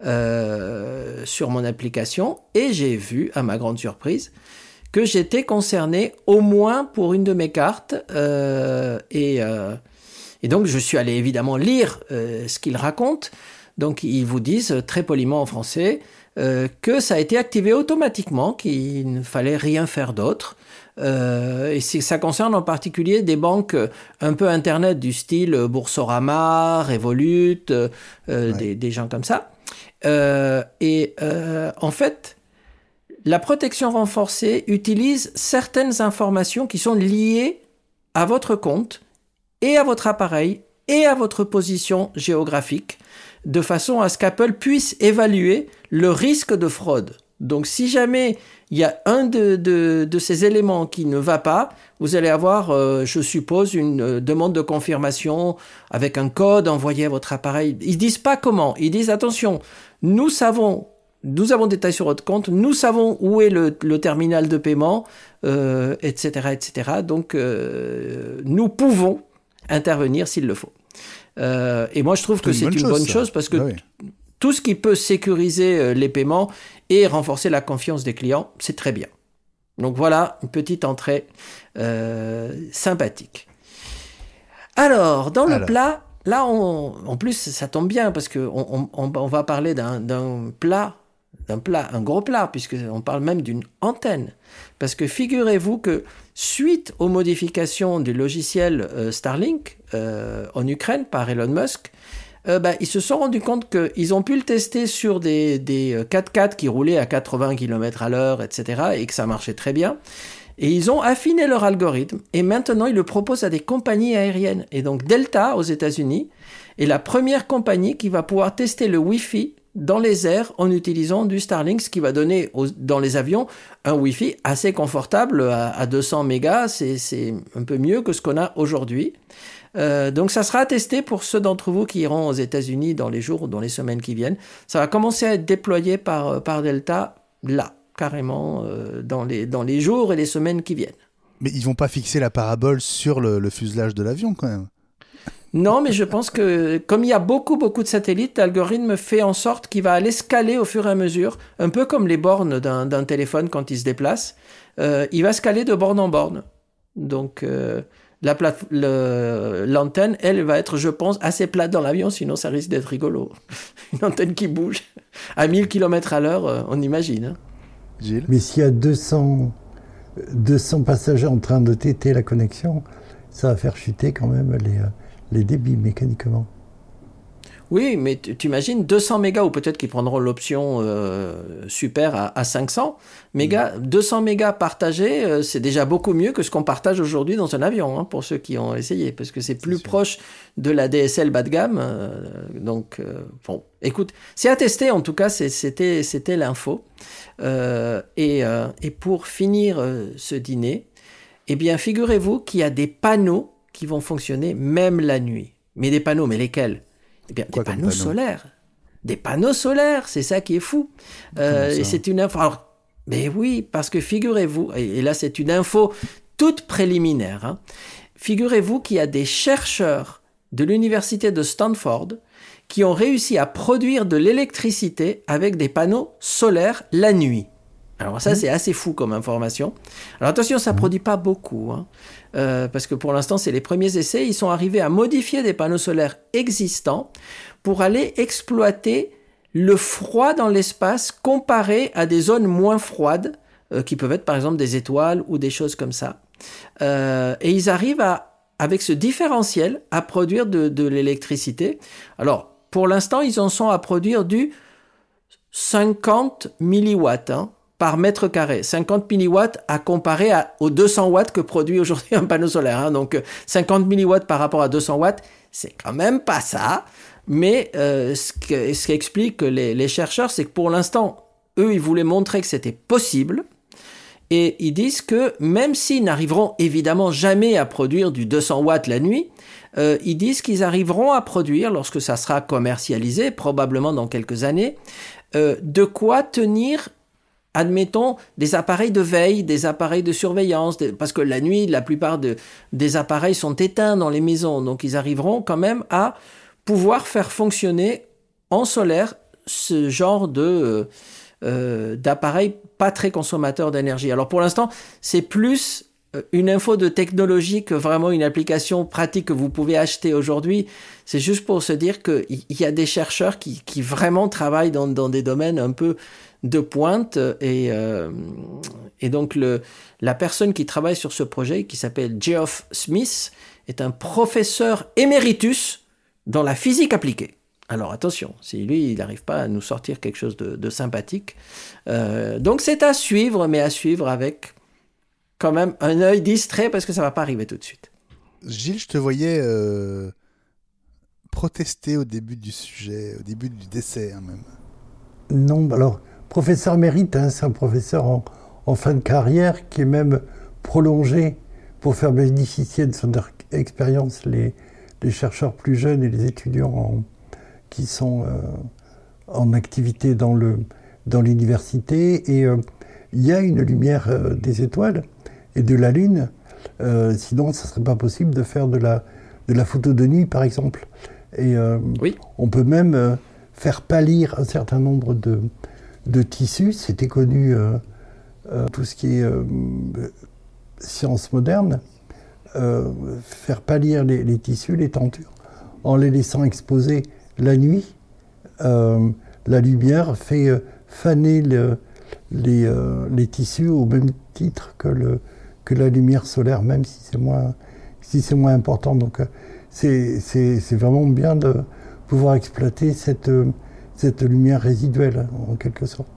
euh, sur mon application et j'ai vu, à ma grande surprise, que j'étais concerné au moins pour une de mes cartes. Euh, et, euh, et donc, je suis allé évidemment lire euh, ce qu'ils racontent. Donc, ils vous disent très poliment en français euh, que ça a été activé automatiquement, qu'il ne fallait rien faire d'autre. Euh, et c'est, ça concerne en particulier des banques un peu Internet du style Boursorama, Revolut, euh, ouais. des, des gens comme ça. Euh, et euh, en fait, la protection renforcée utilise certaines informations qui sont liées à votre compte et à votre appareil et à votre position géographique, de façon à ce qu'Apple puisse évaluer le risque de fraude. Donc, si jamais il y a un de, de, de ces éléments qui ne va pas, vous allez avoir, euh, je suppose, une euh, demande de confirmation avec un code envoyé à votre appareil. Ils disent pas comment. Ils disent, attention, nous savons, nous avons des détails sur votre compte, nous savons où est le, le terminal de paiement, euh, et cetera, et cetera. Donc, euh, nous pouvons intervenir s'il le faut. Euh, et moi, je trouve c'est que c'est une bonne, une bonne chose, chose parce que ah oui. tout ce qui peut sécuriser euh, les paiements et renforcer la confiance des clients, c'est très bien. Donc voilà, une petite entrée euh, sympathique. Alors, dans Alors. le plat, là, on, en plus, ça tombe bien parce que on, on, on va parler d'un, d'un plat, d'un plat, un gros plat, puisqu'on parle même d'une antenne. Parce que figurez-vous que suite aux modifications du logiciel euh, Starlink euh, en Ukraine par Elon Musk, euh, bah, ils se sont rendus compte qu'ils ont pu le tester sur des, des quatre-quatre qui roulaient à quatre-vingts kilomètres à l'heure, et cetera, et que ça marchait très bien. Et ils ont affiné leur algorithme, et maintenant ils le proposent à des compagnies aériennes. Et donc Delta, aux États-Unis, est la première compagnie qui va pouvoir tester le Wi-Fi dans les airs en utilisant du Starlink, ce qui va donner aux, dans les avions un Wi-Fi assez confortable à, à deux cents mégas. C'est, c'est un peu mieux que ce qu'on a aujourd'hui. Euh, donc ça sera testé pour ceux d'entre vous qui iront aux États-Unis dans les jours ou dans les semaines qui viennent. Ça va commencer à être déployé par, par Delta là, carrément, euh, dans, les, dans les jours et les semaines qui viennent. Mais ils vont pas fixer la parabole sur le, le fuselage de l'avion quand même. Non, mais je pense que comme il y a beaucoup, beaucoup de satellites, l'algorithme fait en sorte qu'il va aller scaler au fur et à mesure, un peu comme les bornes d'un, d'un téléphone quand il se déplace. Euh, il va scaler de borne en borne. Donc, euh, la plate- le, l'antenne, elle, va être, je pense, assez plate dans l'avion, sinon ça risque d'être rigolo. Une antenne qui bouge à mille kilomètres à l'heure, euh, on imagine. Hein. Gilles ? Mais s'il y a deux cents, deux cents passagers en train de téter la connexion, ça va faire chuter quand même les... Euh... les débits mécaniquement. Oui, mais tu imagines deux cents mégas, ou peut-être qu'ils prendront l'option euh, super à, à cinq cents mégas. Mmh. deux cents mégas partagés, euh, c'est déjà beaucoup mieux que ce qu'on partage aujourd'hui dans un avion, hein, pour ceux qui ont essayé, parce que c'est plus c'est proche de la D S L bas de gamme. Euh, donc, euh, bon, écoute, c'est à tester, en tout cas, c'est, c'était, c'était l'info. Euh, et, euh, et pour finir euh, ce dîner, eh bien, figurez-vous qu'il y a des panneaux qui vont fonctionner même la nuit. Mais des panneaux, mais lesquels ? Eh bien, Quoi des panneaux, panneaux solaires. Des panneaux solaires, c'est ça qui est fou. Euh, et c'est une info. Alors, mais oui, parce que figurez-vous, et là c'est une info toute préliminaire, hein, figurez-vous qu'il y a des chercheurs de l'université de Stanford qui ont réussi à produire de l'électricité avec des panneaux solaires la nuit. Alors ça, mmh. c'est assez fou comme information. Alors attention, ça ne mmh. produit pas beaucoup, hein, euh, parce que pour l'instant, c'est les premiers essais. Ils sont arrivés à modifier des panneaux solaires existants pour aller exploiter le froid dans l'espace comparé à des zones moins froides, euh, qui peuvent être par exemple des étoiles ou des choses comme ça. Euh, et ils arrivent, à, avec ce différentiel, à produire de, de l'électricité. Alors, pour l'instant, ils en sont à produire du cinquante milliwatts, hein, par mètre carré. cinquante milliwatts à comparer à, aux deux cents watts que produit aujourd'hui un panneau solaire. Hein. Donc, cinquante milliwatts par rapport à deux cents watts, c'est quand même pas ça. Mais euh, ce, que, ce qui explique les, les chercheurs, c'est que pour l'instant, eux, ils voulaient montrer que c'était possible. Et ils disent que même s'ils n'arriveront évidemment jamais à produire du deux cents watts la nuit, euh, ils disent qu'ils arriveront à produire, lorsque ça sera commercialisé, probablement dans quelques années, euh, de quoi tenir admettons, des appareils de veille, des appareils de surveillance, des, parce que la nuit, la plupart de, des appareils sont éteints dans les maisons, donc ils arriveront quand même à pouvoir faire fonctionner en solaire ce genre de, euh, d'appareils pas très consommateurs d'énergie. Alors pour l'instant, c'est plus une info de technologie que vraiment une application pratique que vous pouvez acheter aujourd'hui. C'est juste pour se dire qu'il y a des chercheurs qui, qui vraiment travaillent dans, dans des domaines un peu de pointe. Et, euh, et donc, le, la personne qui travaille sur ce projet, qui s'appelle Geoff Smith, est un professeur éméritus dans la physique appliquée. Alors attention, si lui, il n'arrive pas à nous sortir quelque chose de, de sympathique. Euh, donc c'est à suivre, mais à suivre avec quand même un œil distrait parce que ça ne va pas arriver tout de suite. Gilles, je te voyais euh, protester au début du sujet, au début du décès hein, même. Non, alors, professeur mérite, hein, c'est un professeur en, en fin de carrière qui est même prolongé pour faire bénéficier de son expérience les, les chercheurs plus jeunes et les étudiants en, qui sont euh, en activité dans, le, dans l'université. Et euh, il y a une lumière euh, des étoiles et de la Lune, euh, sinon ça ne serait pas possible de faire de la, de la photo de nuit, par exemple. Et euh, oui. On peut même euh, faire pâlir un certain nombre de, de tissus. C'était connu, euh, euh, tout ce qui est euh, science moderne, euh, faire pâlir les, les tissus, les tentures, en les laissant exposer la nuit. Euh, la lumière fait euh, faner le, les, euh, les tissus au même titre que le que la lumière solaire, même si c'est moins, si c'est moins important. Donc c'est, c'est, c'est vraiment bien de pouvoir exploiter cette, cette lumière résiduelle, en quelque sorte.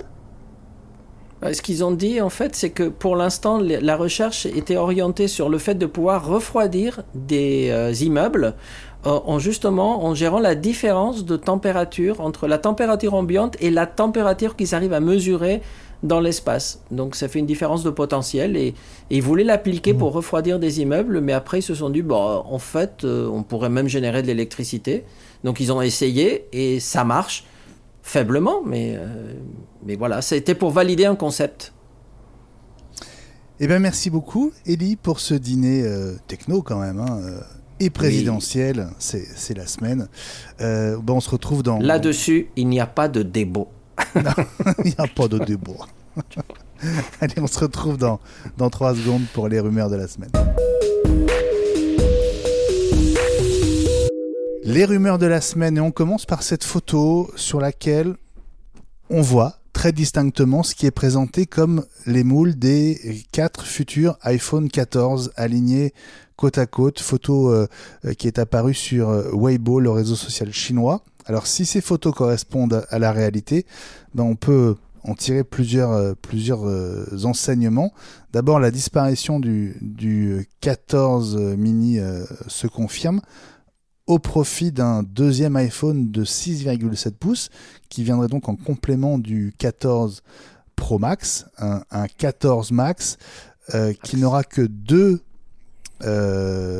Ce qu'ils ont dit, en fait, c'est que pour l'instant, la recherche était orientée sur le fait de pouvoir refroidir des euh, immeubles en justement en gérant la différence de température entre la température ambiante et la température qu'ils arrivent à mesurer dans l'espace. Donc ça fait une différence de potentiel et, et ils voulaient l'appliquer mmh. pour refroidir des immeubles, mais après ils se sont dit, bon, en fait, euh, on pourrait même générer de l'électricité. Donc ils ont essayé et ça marche faiblement, mais, euh, mais voilà, c'était pour valider un concept. Eh bien merci beaucoup, Élie, pour ce dîner euh, techno quand même, hein, euh, et présidentiel, oui. c'est, c'est la semaine. Euh, bon, on se retrouve dans... Là-dessus, il n'y a pas de débat. Non, il n'y a pas de débat. Allez, on se retrouve dans, dans trois secondes pour les rumeurs de la semaine. Les rumeurs de la semaine, et on commence par cette photo sur laquelle on voit très distinctement ce qui est présenté comme les moules des quatre futurs iPhone quatorze alignés côte à côte, photo euh, qui est apparue sur euh, Weibo, le réseau social chinois. Alors si ces photos correspondent à la réalité, ben on peut en tirer plusieurs, euh, plusieurs euh, enseignements. D'abord, la disparition du, du quatorze mini euh, se confirme au profit d'un deuxième iPhone de six virgule sept pouces qui viendrait donc en complément du quatorze Pro Max, un, un quatorze Max euh, qui n'aura que deux Euh,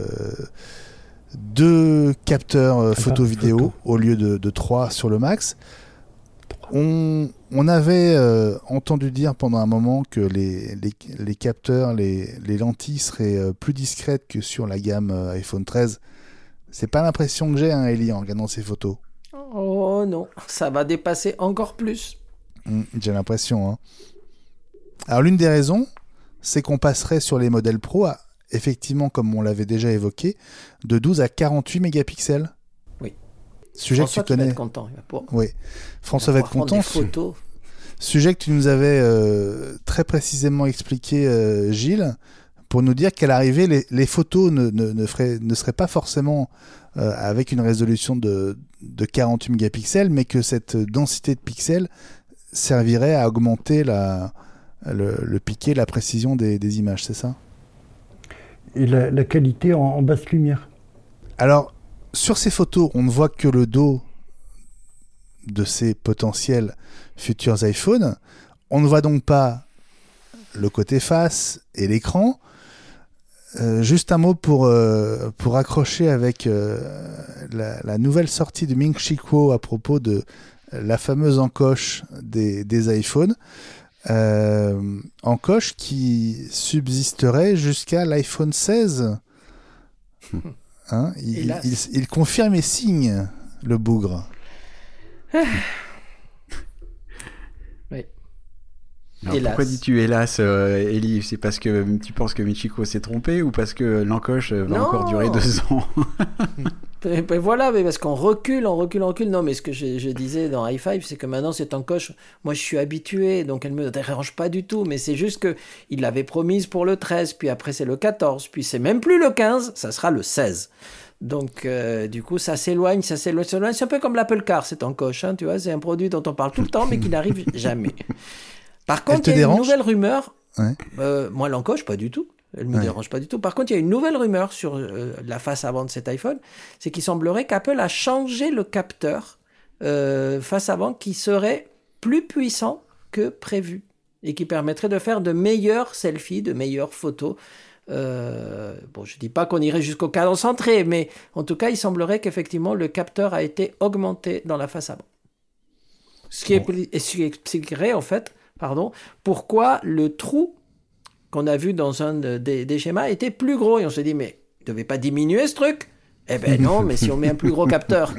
deux capteurs euh, photo-vidéo photo. au lieu de, de trois sur le Max. On, on avait euh, entendu dire pendant un moment que les, les, les capteurs, les, les lentilles seraient euh, plus discrètes que sur la gamme euh, iPhone treize. C'est pas l'impression que j'ai, hein, Ellie, en regardant ces photos. Oh non, ça va dépasser encore plus. Mmh, j'ai l'impression. Hein. Alors l'une des raisons, c'est qu'on passerait sur les modèles Pro à effectivement, comme on l'avait déjà évoqué, de douze à quarante-huit mégapixels. Oui. Sujet François que tu connais. Va être content. Il va pouvoir... Oui. François va être content. Des photos. Sujet que tu nous avais euh, très précisément expliqué, euh, Gilles, pour nous dire qu'à l'arrivée, les, les photos ne, ne, ne, feraient, ne seraient pas forcément euh, avec une résolution de, de quarante-huit mégapixels, mais que cette densité de pixels servirait à augmenter la, le, le piqué, la précision des, des images, c'est ça ? Et la, la qualité en, en basse lumière. Alors, sur ces photos, on ne voit que le dos de ces potentiels futurs iPhones. On ne voit donc pas le côté face et l'écran. Euh, juste un mot pour, euh, pour accrocher avec euh, la, la nouvelle sortie de Ming Chi Kuo à propos de la fameuse encoche des, des iPhones. euh, encoche qui subsisterait jusqu'à l'iPhone seize. Hein, il, il, il, il confirme et signe le bougre. Oui. Alors, pourquoi dis-tu hélas, euh, Ellie? C'est parce que tu penses que Michiko s'est trompé ou parce que l'encoche va non. encore durer deux ans? Et ben voilà, mais parce qu'on recule, on recule, on recule. Non, mais ce que je, je disais dans High Five, c'est que maintenant cette encoche, moi je suis habitué, donc elle me dérange pas du tout. Mais c'est juste que il l'avait promise pour le treize, puis après c'est le quatorze, puis c'est même plus le quinze, ça sera le seize. Donc euh, du coup ça s'éloigne, ça s'éloigne, ça s'éloigne. C'est un peu comme l'Apple Car, cette encoche, hein, tu vois, c'est un produit dont on parle tout le temps, mais qui n'arrive jamais. Par contre, il y a dérange? une nouvelle rumeur. Ouais. Euh, moi, l'encoche, pas du tout. Elle me ouais. dérange pas du tout. Par contre, il y a une nouvelle rumeur sur euh, la face avant de cet iPhone, c'est qu'il semblerait qu'Apple a changé le capteur euh, face avant qui serait plus puissant que prévu et qui permettrait de faire de meilleurs selfies, de meilleures photos. Euh, bon, je dis pas qu'on irait jusqu'au cadre centré, mais en tout cas, il semblerait qu'effectivement le capteur a été augmenté dans la face avant. Ce qui, bon. est, ce qui expliquerait en fait, pardon, pourquoi le trou qu'on a vu dans un de, des, des schémas était plus gros. Et on se dit, mais il ne devait pas diminuer ce truc? Eh ben non, mais si on met un plus gros capteur.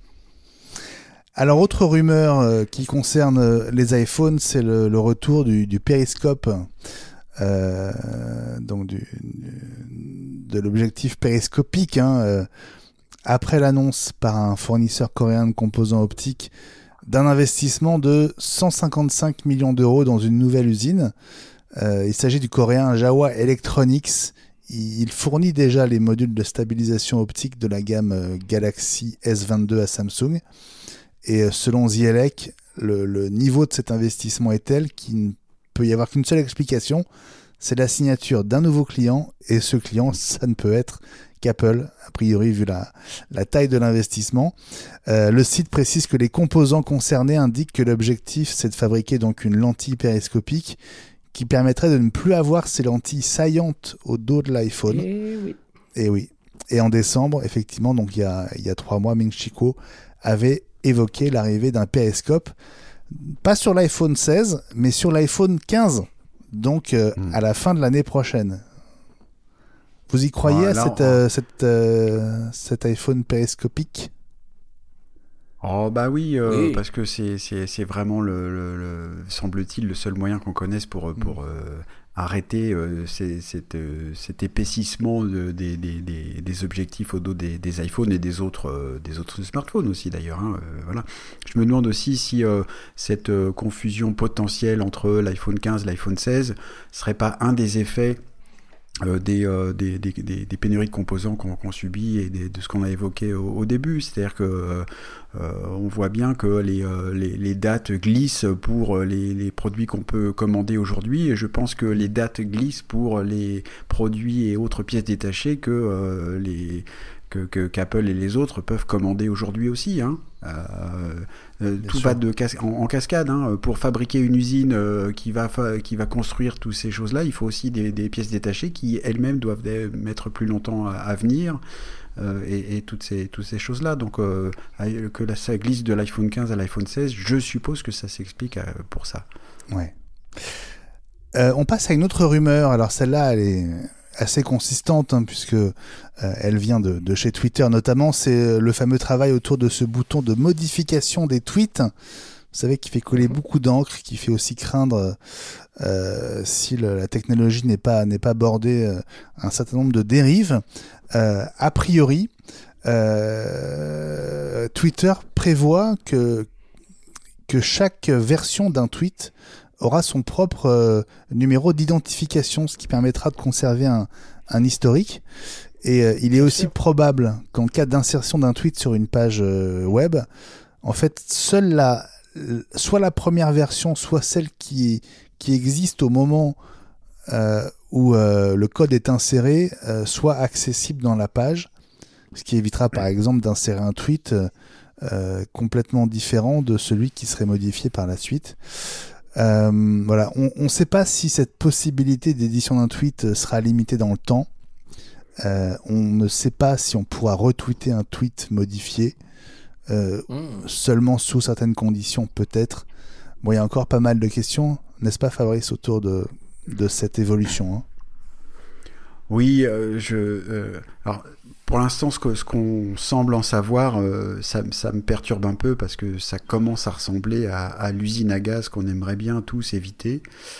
Alors, autre rumeur euh, qui concerne euh, les iPhones, c'est le, le retour du, du périscope, euh, donc du, du, de l'objectif périscopique. Hein, euh, après l'annonce par un fournisseur coréen de composants optiques d'un investissement de cent cinquante-cinq millions d'euros dans une nouvelle usine. Euh, il s'agit du coréen Jawa Electronics. Il, il fournit déjà les modules de stabilisation optique de la gamme euh, Galaxy S vingt-deux à Samsung. Et euh, selon The Elec, le, le niveau de cet investissement est tel qu'il ne peut y avoir qu'une seule explication, c'est la signature d'un nouveau client. Et ce client, ça ne peut être qu'Apple, a priori vu la, la taille de l'investissement. Euh, le site précise que les composants concernés indiquent que l'objectif, c'est de fabriquer donc une lentille périscopique qui permettrait de ne plus avoir ces lentilles saillantes au dos de l'iPhone. Et oui. Et oui. Et en décembre, effectivement, donc il y a, il y a trois mois, Michiko avait évoqué l'arrivée d'un périscope, pas sur l'iPhone seize, mais sur l'iPhone quinze, donc euh, mmh. à la fin de l'année prochaine. Vous y croyez ah, à cette, on... euh, cette, euh, cet iPhone périscopique? Oh bah oui, euh, oui. parce que c'est, c'est, c'est vraiment, le, le, le, semble-t-il, le seul moyen qu'on connaisse pour, pour mmh. euh, arrêter euh, c'est, c'est, euh, cet épaississement de, des, des, des, des objectifs au dos des, des iPhones et des autres, euh, des autres smartphones aussi d'ailleurs. Hein, euh, voilà. Je me demande aussi si euh, cette euh, confusion potentielle entre l'iPhone quinze et l'iPhone seize serait pas un des effets Euh, des, euh, des, des, des, des pénuries de composants qu'on, qu'on subit et des, de ce qu'on a évoqué au, au début. C'est-à-dire que euh, on voit bien que les, euh, les, les dates glissent pour les, les produits qu'on peut commander aujourd'hui, et je pense que les dates glissent pour les produits et autres pièces détachées que euh, les Que, que, qu'Apple et les autres peuvent commander aujourd'hui aussi. Hein. Euh, euh, tout sûr. va de cas- en, en cascade. Hein. Pour fabriquer une usine euh, qui, va fa- qui va construire toutes ces choses-là, il faut aussi des, des pièces détachées qui elles-mêmes doivent mettre plus longtemps à, à venir. Euh, et, et toutes ces, toutes ces choses-là. Donc euh, que là, ça glisse de l'iPhone quinze à l'iPhone seize, je suppose que ça s'explique euh, pour ça. Ouais. Euh, on passe à une autre rumeur. Alors celle-là, elle est assez consistante, hein, puisque euh, elle vient de, de chez Twitter notamment. C'est le fameux travail autour de ce bouton de modification des tweets, vous savez, qui fait coller beaucoup d'encre, qui fait aussi craindre euh, si le, la technologie n'est pas n'est pas bordée euh, un certain nombre de dérives. Euh, a priori, euh, Twitter prévoit que que chaque version d'un tweet aura son propre euh, numéro d'identification, ce qui permettra de conserver un, un historique. Et euh, il est aussi sûr. probable qu'en cas d'insertion d'un tweet sur une page euh, web, en fait, seule la, soit la première version, soit celle qui, qui existe au moment euh, où euh, le code est inséré, euh, soit accessible dans la page, ce qui évitera par exemple d'insérer un tweet euh, euh, complètement différent de celui qui serait modifié par la suite. Euh, voilà, on ne sait pas si cette possibilité d'édition d'un tweet sera limitée dans le temps. Euh, on ne sait pas si on pourra retweeter un tweet modifié, euh, mmh. seulement sous certaines conditions peut-être. Bon, il y a encore pas mal de questions. n'est-ce pas Fabrice, autour de, de cette évolution, hein? Oui, euh, je. Euh, alors, pour l'instant, ce, que, ce qu'on semble en savoir, euh, ça, ça me perturbe un peu parce que ça commence à ressembler à, à l'usine à gaz qu'on aimerait bien tous éviter.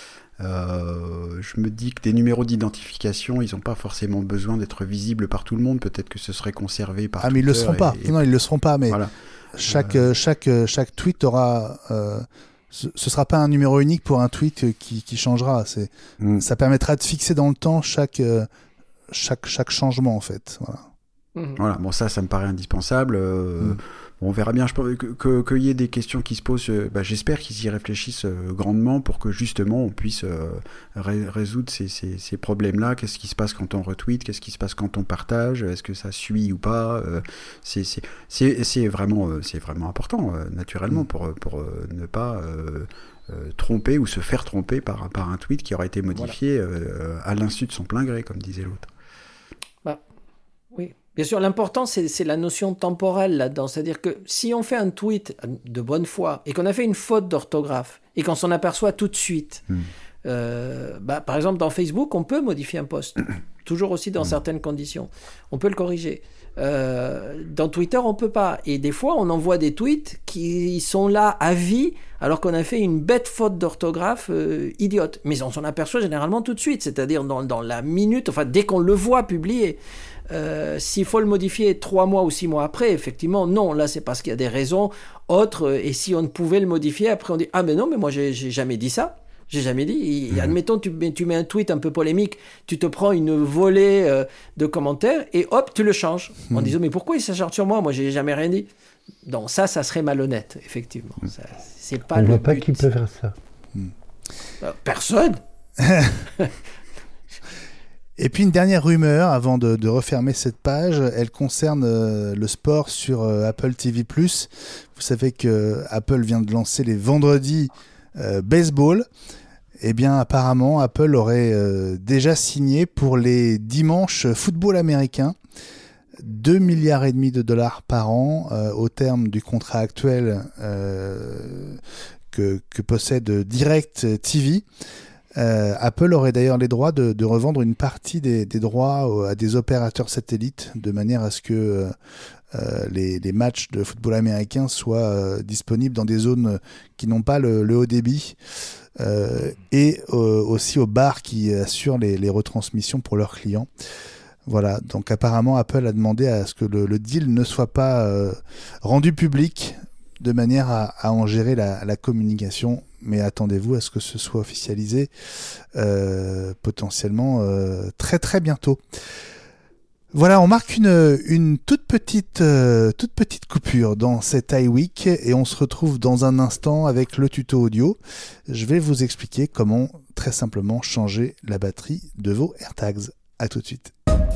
Euh, je me dis que des numéros d'identification, ils n'ont pas forcément besoin d'être visibles par tout le monde. Peut-être que ce serait conservé par. Ah, mais ils le seront et, pas. Et... Non, ils le seront pas. Mais voilà. chaque euh... chaque chaque tweet aura. Euh... Ce ne sera pas un numéro unique pour un tweet qui, qui changera. C'est, mm. Ça permettra de fixer dans le temps chaque, chaque, chaque changement, en fait. Voilà. Mm. Voilà, bon, ça, ça me paraît indispensable. Euh, mm. bon, on verra bien. Je pense que, que, qu'il y ait des questions qui se posent. Euh, bah, j'espère qu'ils y réfléchissent euh, grandement pour que, justement, on puisse euh, ré- résoudre ces, ces, ces problèmes-là. Qu'est-ce qui se passe quand on retweet? Qu'est-ce qui se passe quand on partage? Est-ce que ça suit ou pas? euh, c'est, c'est, c'est, c'est, vraiment, euh, c'est vraiment important, euh, naturellement, mm. pour, pour euh, ne pas... Euh, Euh, tromper ou se faire tromper par, par un tweet qui aurait été modifié voilà. euh, à l'insu de son plein gré, comme disait l'autre. Bah, oui, bien sûr, l'important, c'est, c'est la notion temporelle là-dedans. C'est-à-dire que si on fait un tweet de bonne foi et qu'on a fait une faute d'orthographe et qu'on s'en aperçoit tout de suite, hmm. euh, bah, par exemple, dans Facebook, on peut modifier un post, toujours aussi dans hmm. certaines conditions. On peut le corriger. Euh, dans Twitter, on peut pas. Et des fois, on envoie des tweets qui sont là à vie, alors qu'on a fait une bête faute d'orthographe euh, idiote. Mais on s'en aperçoit généralement tout de suite, c'est-à-dire dans, dans la minute, enfin dès qu'on le voit publié. Euh, s'il faut le modifier trois mois ou six mois après, effectivement, non. Là, c'est parce qu'il y a des raisons autres. Et si on ne pouvait le modifier, après on dit ah mais non, mais moi j'ai, j'ai jamais dit ça. J'ai jamais dit. Mmh. Admettons, tu mets, tu mets un tweet un peu polémique, tu te prends une volée euh, de commentaires et hop, tu le changes. Mmh. En disant, mais pourquoi il s'acharne sur moi? Moi, j'ai jamais rien dit. Donc ça, ça serait malhonnête, effectivement. Mmh. Ça, c'est pas On ne voit but. pas qui peut faire ça. Mmh. Euh, personne. Et puis une dernière rumeur, avant de, de refermer cette page, elle concerne euh, le sport sur euh, Apple T V plus. Vous savez que Apple vient de lancer les vendredis Euh, baseball. Eh bien, apparemment, Apple aurait euh, déjà signé pour les dimanches football américain deux milliards et demi de dollars par an euh, au terme du contrat actuel euh, que, que possède Direct T V. Euh, Apple aurait d'ailleurs les droits de, de revendre une partie des, des droits à des opérateurs satellites de manière à ce que euh, Euh, les, les matchs de football américain soient euh, disponibles dans des zones qui n'ont pas le, le haut débit euh, et euh, aussi aux bars qui assurent les, les retransmissions pour leurs clients. Voilà, donc apparemment Apple a demandé à ce que le, le deal ne soit pas euh, rendu public de manière à, à en gérer la, la communication, mais attendez-vous à ce que ce soit officialisé euh, potentiellement euh, très très bientôt. Voilà, on marque une, une toute petite, euh, toute petite coupure dans cet iWeek et on se retrouve dans un instant avec le tuto audio. Je vais vous expliquer comment très simplement changer la batterie de vos AirTags. À tout de suite.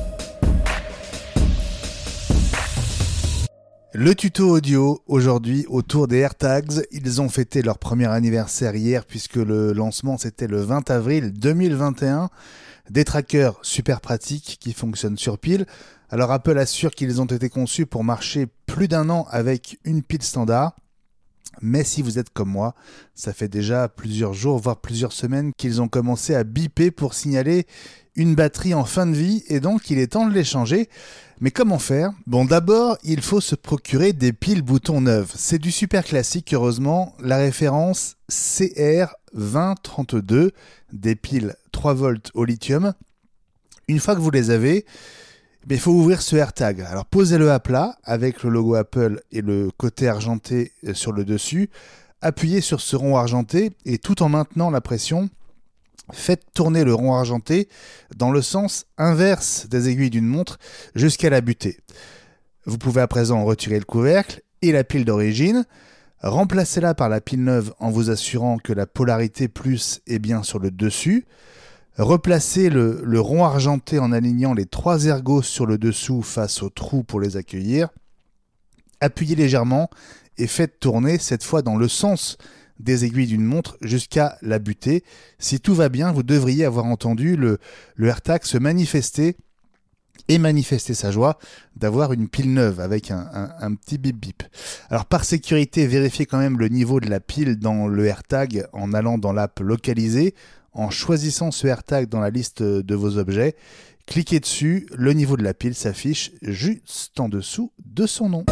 Le tuto audio aujourd'hui autour des AirTags. Ils ont fêté leur premier anniversaire hier puisque le lancement c'était le vingt avril deux mille vingt et un. Des trackers super pratiques qui fonctionnent sur pile. Alors Apple assure qu'ils ont été conçus pour marcher plus d'un an avec une pile standard. Mais si vous êtes comme moi, ça fait déjà plusieurs jours, voire plusieurs semaines qu'ils ont commencé à biper pour signaler une batterie en fin de vie et donc il est temps de les changer. Mais comment faire? Bon, d'abord, il faut se procurer des piles boutons neuves. C'est du super classique, heureusement. La référence C R vingt trente-deux, des piles trois volts au lithium. Une fois que vous les avez, il faut ouvrir ce AirTag. Alors posez-le à plat avec le logo Apple et le côté argenté sur le dessus. Appuyez sur ce rond argenté et tout en maintenant la pression, faites tourner le rond argenté dans le sens inverse des aiguilles d'une montre jusqu'à la butée. Vous pouvez à présent retirer le couvercle et la pile d'origine. Remplacez-la par la pile neuve en vous assurant que la polarité plus est bien sur le dessus. Replacez le, le rond argenté en alignant les trois ergots sur le dessous face au trou pour les accueillir. Appuyez légèrement et faites tourner cette fois dans le sens des aiguilles d'une montre jusqu'à la butée. Si tout va bien, vous devriez avoir entendu le, le AirTag se manifester et manifester sa joie d'avoir une pile neuve avec un, un, un petit bip bip. Alors par sécurité, vérifiez quand même le niveau de la pile dans le AirTag en allant dans l'app localisée, en choisissant ce AirTag dans la liste de vos objets. Cliquez dessus, le niveau de la pile s'affiche juste en dessous de son nom.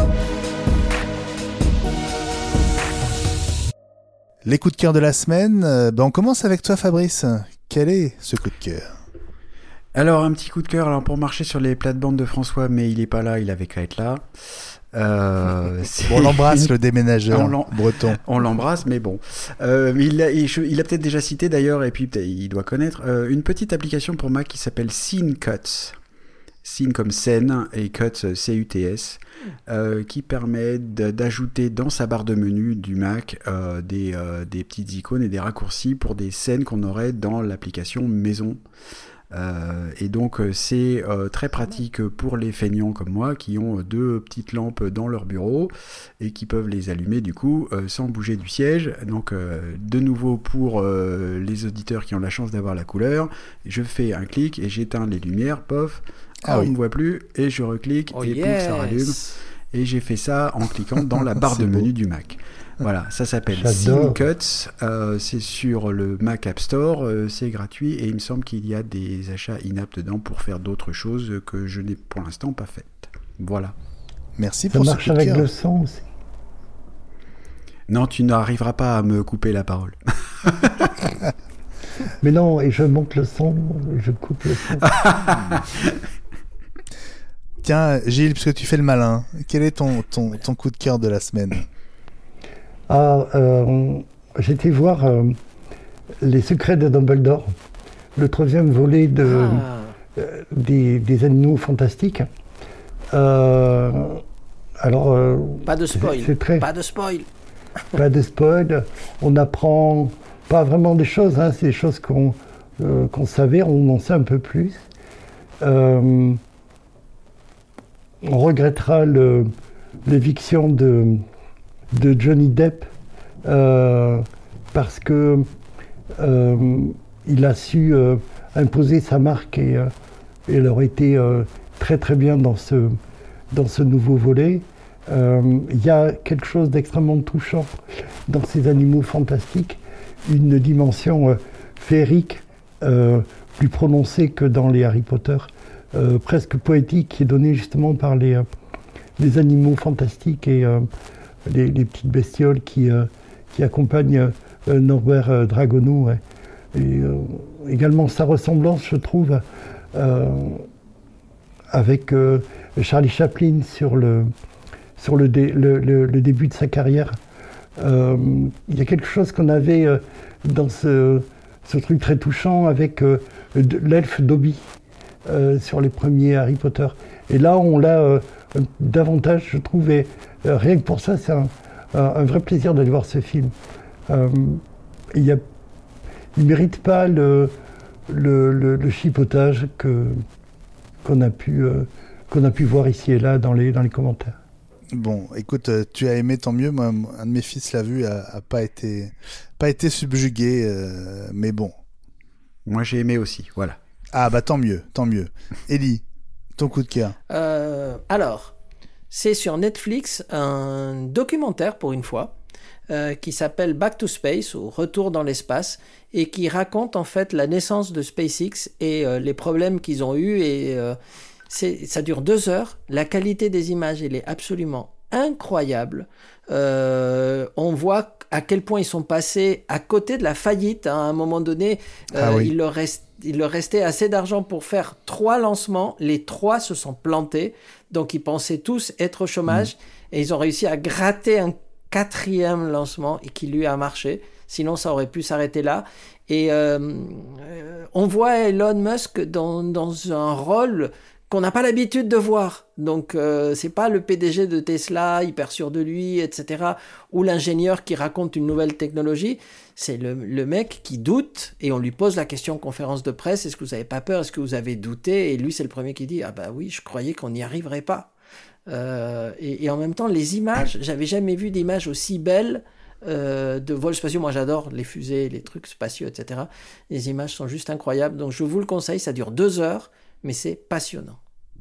Les coups de cœur de la semaine, euh, ben on commence avec toi Fabrice. Quel est ce coup de cœur ? Alors, un petit coup de cœur alors, pour marcher sur les plates-bandes de François, mais il est pas là, il avait qu'à être là. Euh, bon, on l'embrasse, le déménageur on breton. On l'embrasse, mais bon. Euh, il, a, il, il a peut-être déjà cité d'ailleurs, et puis il doit connaître, euh, une petite application pour Mac qui s'appelle Scene Cuts. Scene comme scène et Cuts, C U T S, euh, qui permet de, d'ajouter dans sa barre de menu du Mac euh, des, euh, des petites icônes et des raccourcis pour des scènes qu'on aurait dans l'application maison. Euh, et donc c'est euh, très pratique pour les feignants comme moi qui ont deux petites lampes dans leur bureau et qui peuvent les allumer du coup euh, sans bouger du siège. Donc euh, de nouveau pour euh, les auditeurs qui ont la chance d'avoir la couleur, je fais un clic et j'éteins les lumières, pof, ah, on ne oui. me voit plus et je reclique oh et yes. pouf, ça rallume. Et j'ai fait ça en cliquant dans la barre de beau. menu du Mac. Voilà, ça s'appelle Scene Cuts, euh, c'est sur le Mac App Store, euh, c'est gratuit et il me semble qu'il y a des achats in-app dedans pour faire d'autres choses que je n'ai pour l'instant pas faites. Voilà. Merci ça pour ce coup de cœur. Ça marche avec le son aussi. Non, tu n'arriveras pas à me couper la parole. Mais non, et je monte le son, je coupe le son. Tiens, Gilles, parce que tu fais le malin, quel est ton, ton, ton coup de cœur de la semaine ? Ah, euh, j'ai été voir euh, Les Secrets de Dumbledore, le troisième volet de, ah. euh, des, des Animaux Fantastiques. Euh, alors, euh, pas de spoil. C'est très... Pas de spoil. Pas de spoil. On apprend pas vraiment des choses, hein, c'est des choses qu'on, euh, qu'on savait, on en sait un peu plus. Euh, on regrettera le, l'éviction de. de Johnny Depp euh, parce que euh, il a su euh, imposer sa marque et, euh, et elle aurait été euh, très très bien dans ce, dans ce nouveau volet. Euh, il y a quelque chose d'extrêmement touchant dans ces animaux fantastiques, une dimension euh, féerique euh, plus prononcée que dans les Harry Potter, euh, presque poétique, qui est donnée justement par les, euh, les animaux fantastiques et euh, Les, les petites bestioles qui, euh, qui accompagnent euh, Norbert euh, Dragono. Ouais. Et euh, également sa ressemblance, je trouve, euh, avec euh, Charlie Chaplin sur le, sur le, dé, le, le, le début de sa carrière. Euh, il y a quelque chose qu'on avait euh, dans ce, ce truc très touchant avec euh, de, l'elfe Dobby euh, sur les premiers Harry Potter. Et là, on l'a euh, davantage, je trouve, et euh, rien que pour ça, c'est un, un, un vrai plaisir d'aller voir ce film. Euh, il ne mérite pas le, le, le, le chipotage que, qu'on, a pu, euh, qu'on a pu voir ici et là dans les, dans les commentaires. Bon, écoute, tu as aimé, tant mieux. Moi, un de mes fils l'a vu, a, a pas été, pas été subjugué, euh, mais bon. Moi, j'ai aimé aussi, voilà. Ah bah tant mieux, tant mieux. Ellie, ton coup de cœur. Euh, alors, c'est sur Netflix un documentaire pour une fois euh, qui s'appelle Back to Space ou Retour dans l'espace et qui raconte en fait la naissance de SpaceX et euh, les problèmes qu'ils ont eus et euh, c'est, ça dure deux heures. La qualité des images, elle est absolument incroyable. Euh, on voit à quel point ils sont passés à côté de la faillite. Hein. À un moment donné, euh, ah oui. il, leur reste, il leur restait assez d'argent pour faire trois lancements. Les trois se sont plantés. Donc, ils pensaient tous être au chômage. Mmh. Et ils ont réussi à gratter un quatrième lancement et qui lui a marché. Sinon, ça aurait pu s'arrêter là. Et euh, euh, on voit Elon Musk dans, dans un rôle qu'on n'a pas l'habitude de voir. Donc, euh, c'est pas le P D G de Tesla, hyper sûr de lui, et cetera, ou l'ingénieur qui raconte une nouvelle technologie. C'est le, le mec qui doute, et on lui pose la question en conférence de presse, est-ce que vous n'avez pas peur, est-ce que vous avez douté? Et lui, c'est le premier qui dit, ah bah oui, je croyais qu'on n'y arriverait pas. Euh, et, et en même temps, les images, j'avais jamais vu d'images aussi belles euh, de vols spatiaux. Moi, j'adore les fusées, les trucs spatiaux, et cetera. Les images sont juste incroyables, donc je vous le conseille, ça dure deux heures, mais c'est passionnant.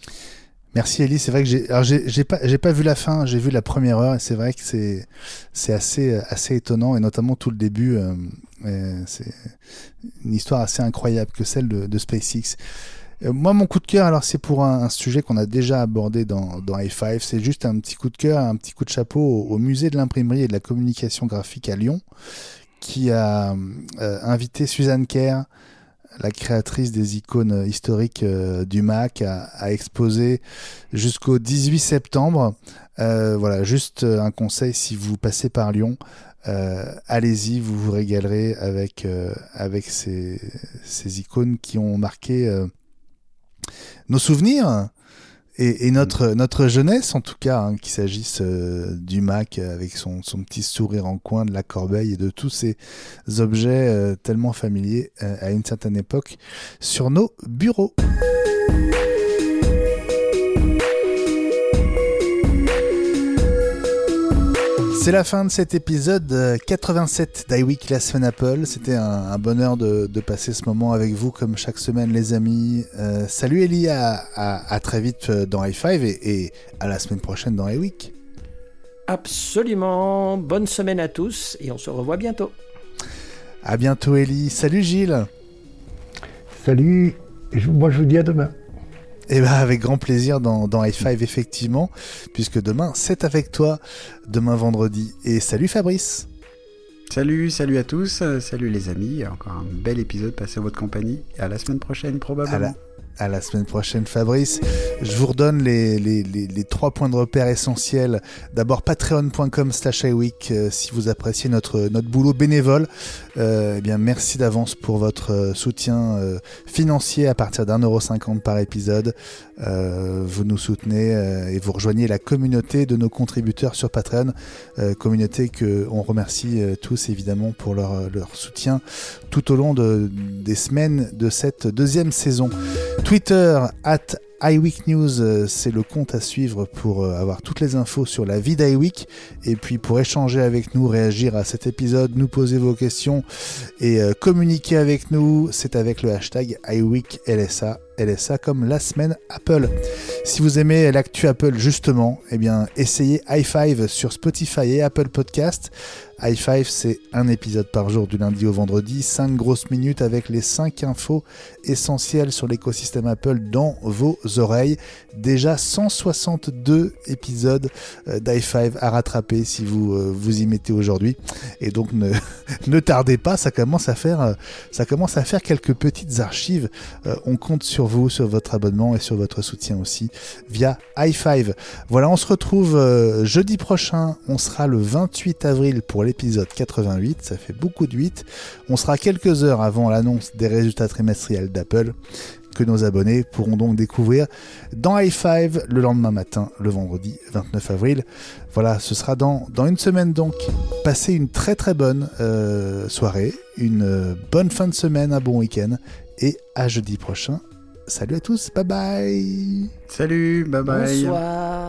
Merci Ellie, c'est vrai que j'ai alors j'ai, j'ai pas j'ai pas vu la fin, j'ai vu la première heure et c'est vrai que c'est c'est assez assez étonnant et notamment tout le début euh, euh, c'est une histoire assez incroyable que celle de, de SpaceX. Euh, moi mon coup de cœur alors c'est pour un, un sujet qu'on a déjà abordé dans dans High Five, c'est juste un petit coup de cœur, un petit coup de chapeau au, au musée de l'imprimerie et de la communication graphique à Lyon qui a euh, invité Suzanne Kerr, la créatrice des icônes historiques euh, du Mac, a, a exposé jusqu'au dix-huit septembre. Euh, voilà, juste un conseil, si vous passez par Lyon, euh, allez-y, vous vous régalerez avec, euh, avec ces, ces icônes qui ont marqué euh, nos souvenirs et, et notre, notre jeunesse, en tout cas, hein, qu'il s'agisse euh, du Mac avec son, son petit sourire en coin, de la corbeille et de tous ces objets euh, tellement familiers euh, à une certaine époque sur nos bureaux. C'est la fin de cet épisode quatre-vingt-sept d'iWeek, la semaine Apple. C'était un, un bonheur de, de passer ce moment avec vous comme chaque semaine les amis. Euh, salut Ellie, à, à, à très vite dans High Five et, et à la semaine prochaine dans iWeek. Absolument, bonne semaine à tous et on se revoit bientôt. À bientôt Ellie, salut Gilles. Salut, je, moi je vous dis à demain. Eh ben avec grand plaisir dans, dans High Five effectivement, puisque demain c'est avec toi, demain vendredi. Et salut Fabrice. Salut, salut à tous, euh, salut les amis, encore un bel épisode passé en votre compagnie. Et à la semaine prochaine probablement. À la, à la semaine prochaine Fabrice. Je vous redonne les, les, les, les trois points de repère essentiels. D'abord patreon point com slash iWeek euh, si vous appréciez notre, notre boulot bénévole. Euh, eh bien, merci d'avance pour votre euh, soutien euh, financier à partir d'un euro cinquante par épisode. Euh, vous nous soutenez euh, et vous rejoignez la communauté de nos contributeurs sur Patreon, euh, communauté que on remercie euh, tous évidemment pour leur, leur soutien tout au long de, des semaines de cette deuxième saison. Twitter at iWeek News, c'est le compte à suivre pour avoir toutes les infos sur la vie d'iWeek et puis pour échanger avec nous, réagir à cet épisode, nous poser vos questions et communiquer avec nous, c'est avec le hashtag iWeekLSA, L S A comme la semaine Apple. Si vous aimez l'actu Apple justement, eh bien essayez High Five sur Spotify et Apple Podcast. High Five, c'est un épisode par jour du lundi au vendredi, cinq grosses minutes avec les cinq infos essentielles sur l'écosystème Apple dans vos oreilles. Déjà cent soixante-deux épisodes d'High Five à rattraper si vous euh, vous y mettez aujourd'hui. Et donc ne, ne tardez pas, ça commence à faire, ça commence à faire quelques petites archives. Euh, on compte sur vous, sur votre abonnement et sur votre soutien aussi via High Five. Voilà, on se retrouve euh, jeudi prochain. On sera le vingt-huit avril pour l'épisode quatre-vingt-huit. Ça fait beaucoup de huit. On sera quelques heures avant l'annonce des résultats trimestriels d'Apple que nos abonnés pourront donc découvrir dans High Five le lendemain matin, le vendredi vingt-neuf avril. Voilà, ce sera dans, dans une semaine donc. Passez une très très bonne euh, soirée, une euh, bonne fin de semaine, un bon week-end et à jeudi prochain. Salut à tous, bye bye. Salut, bye bye. Bonsoir.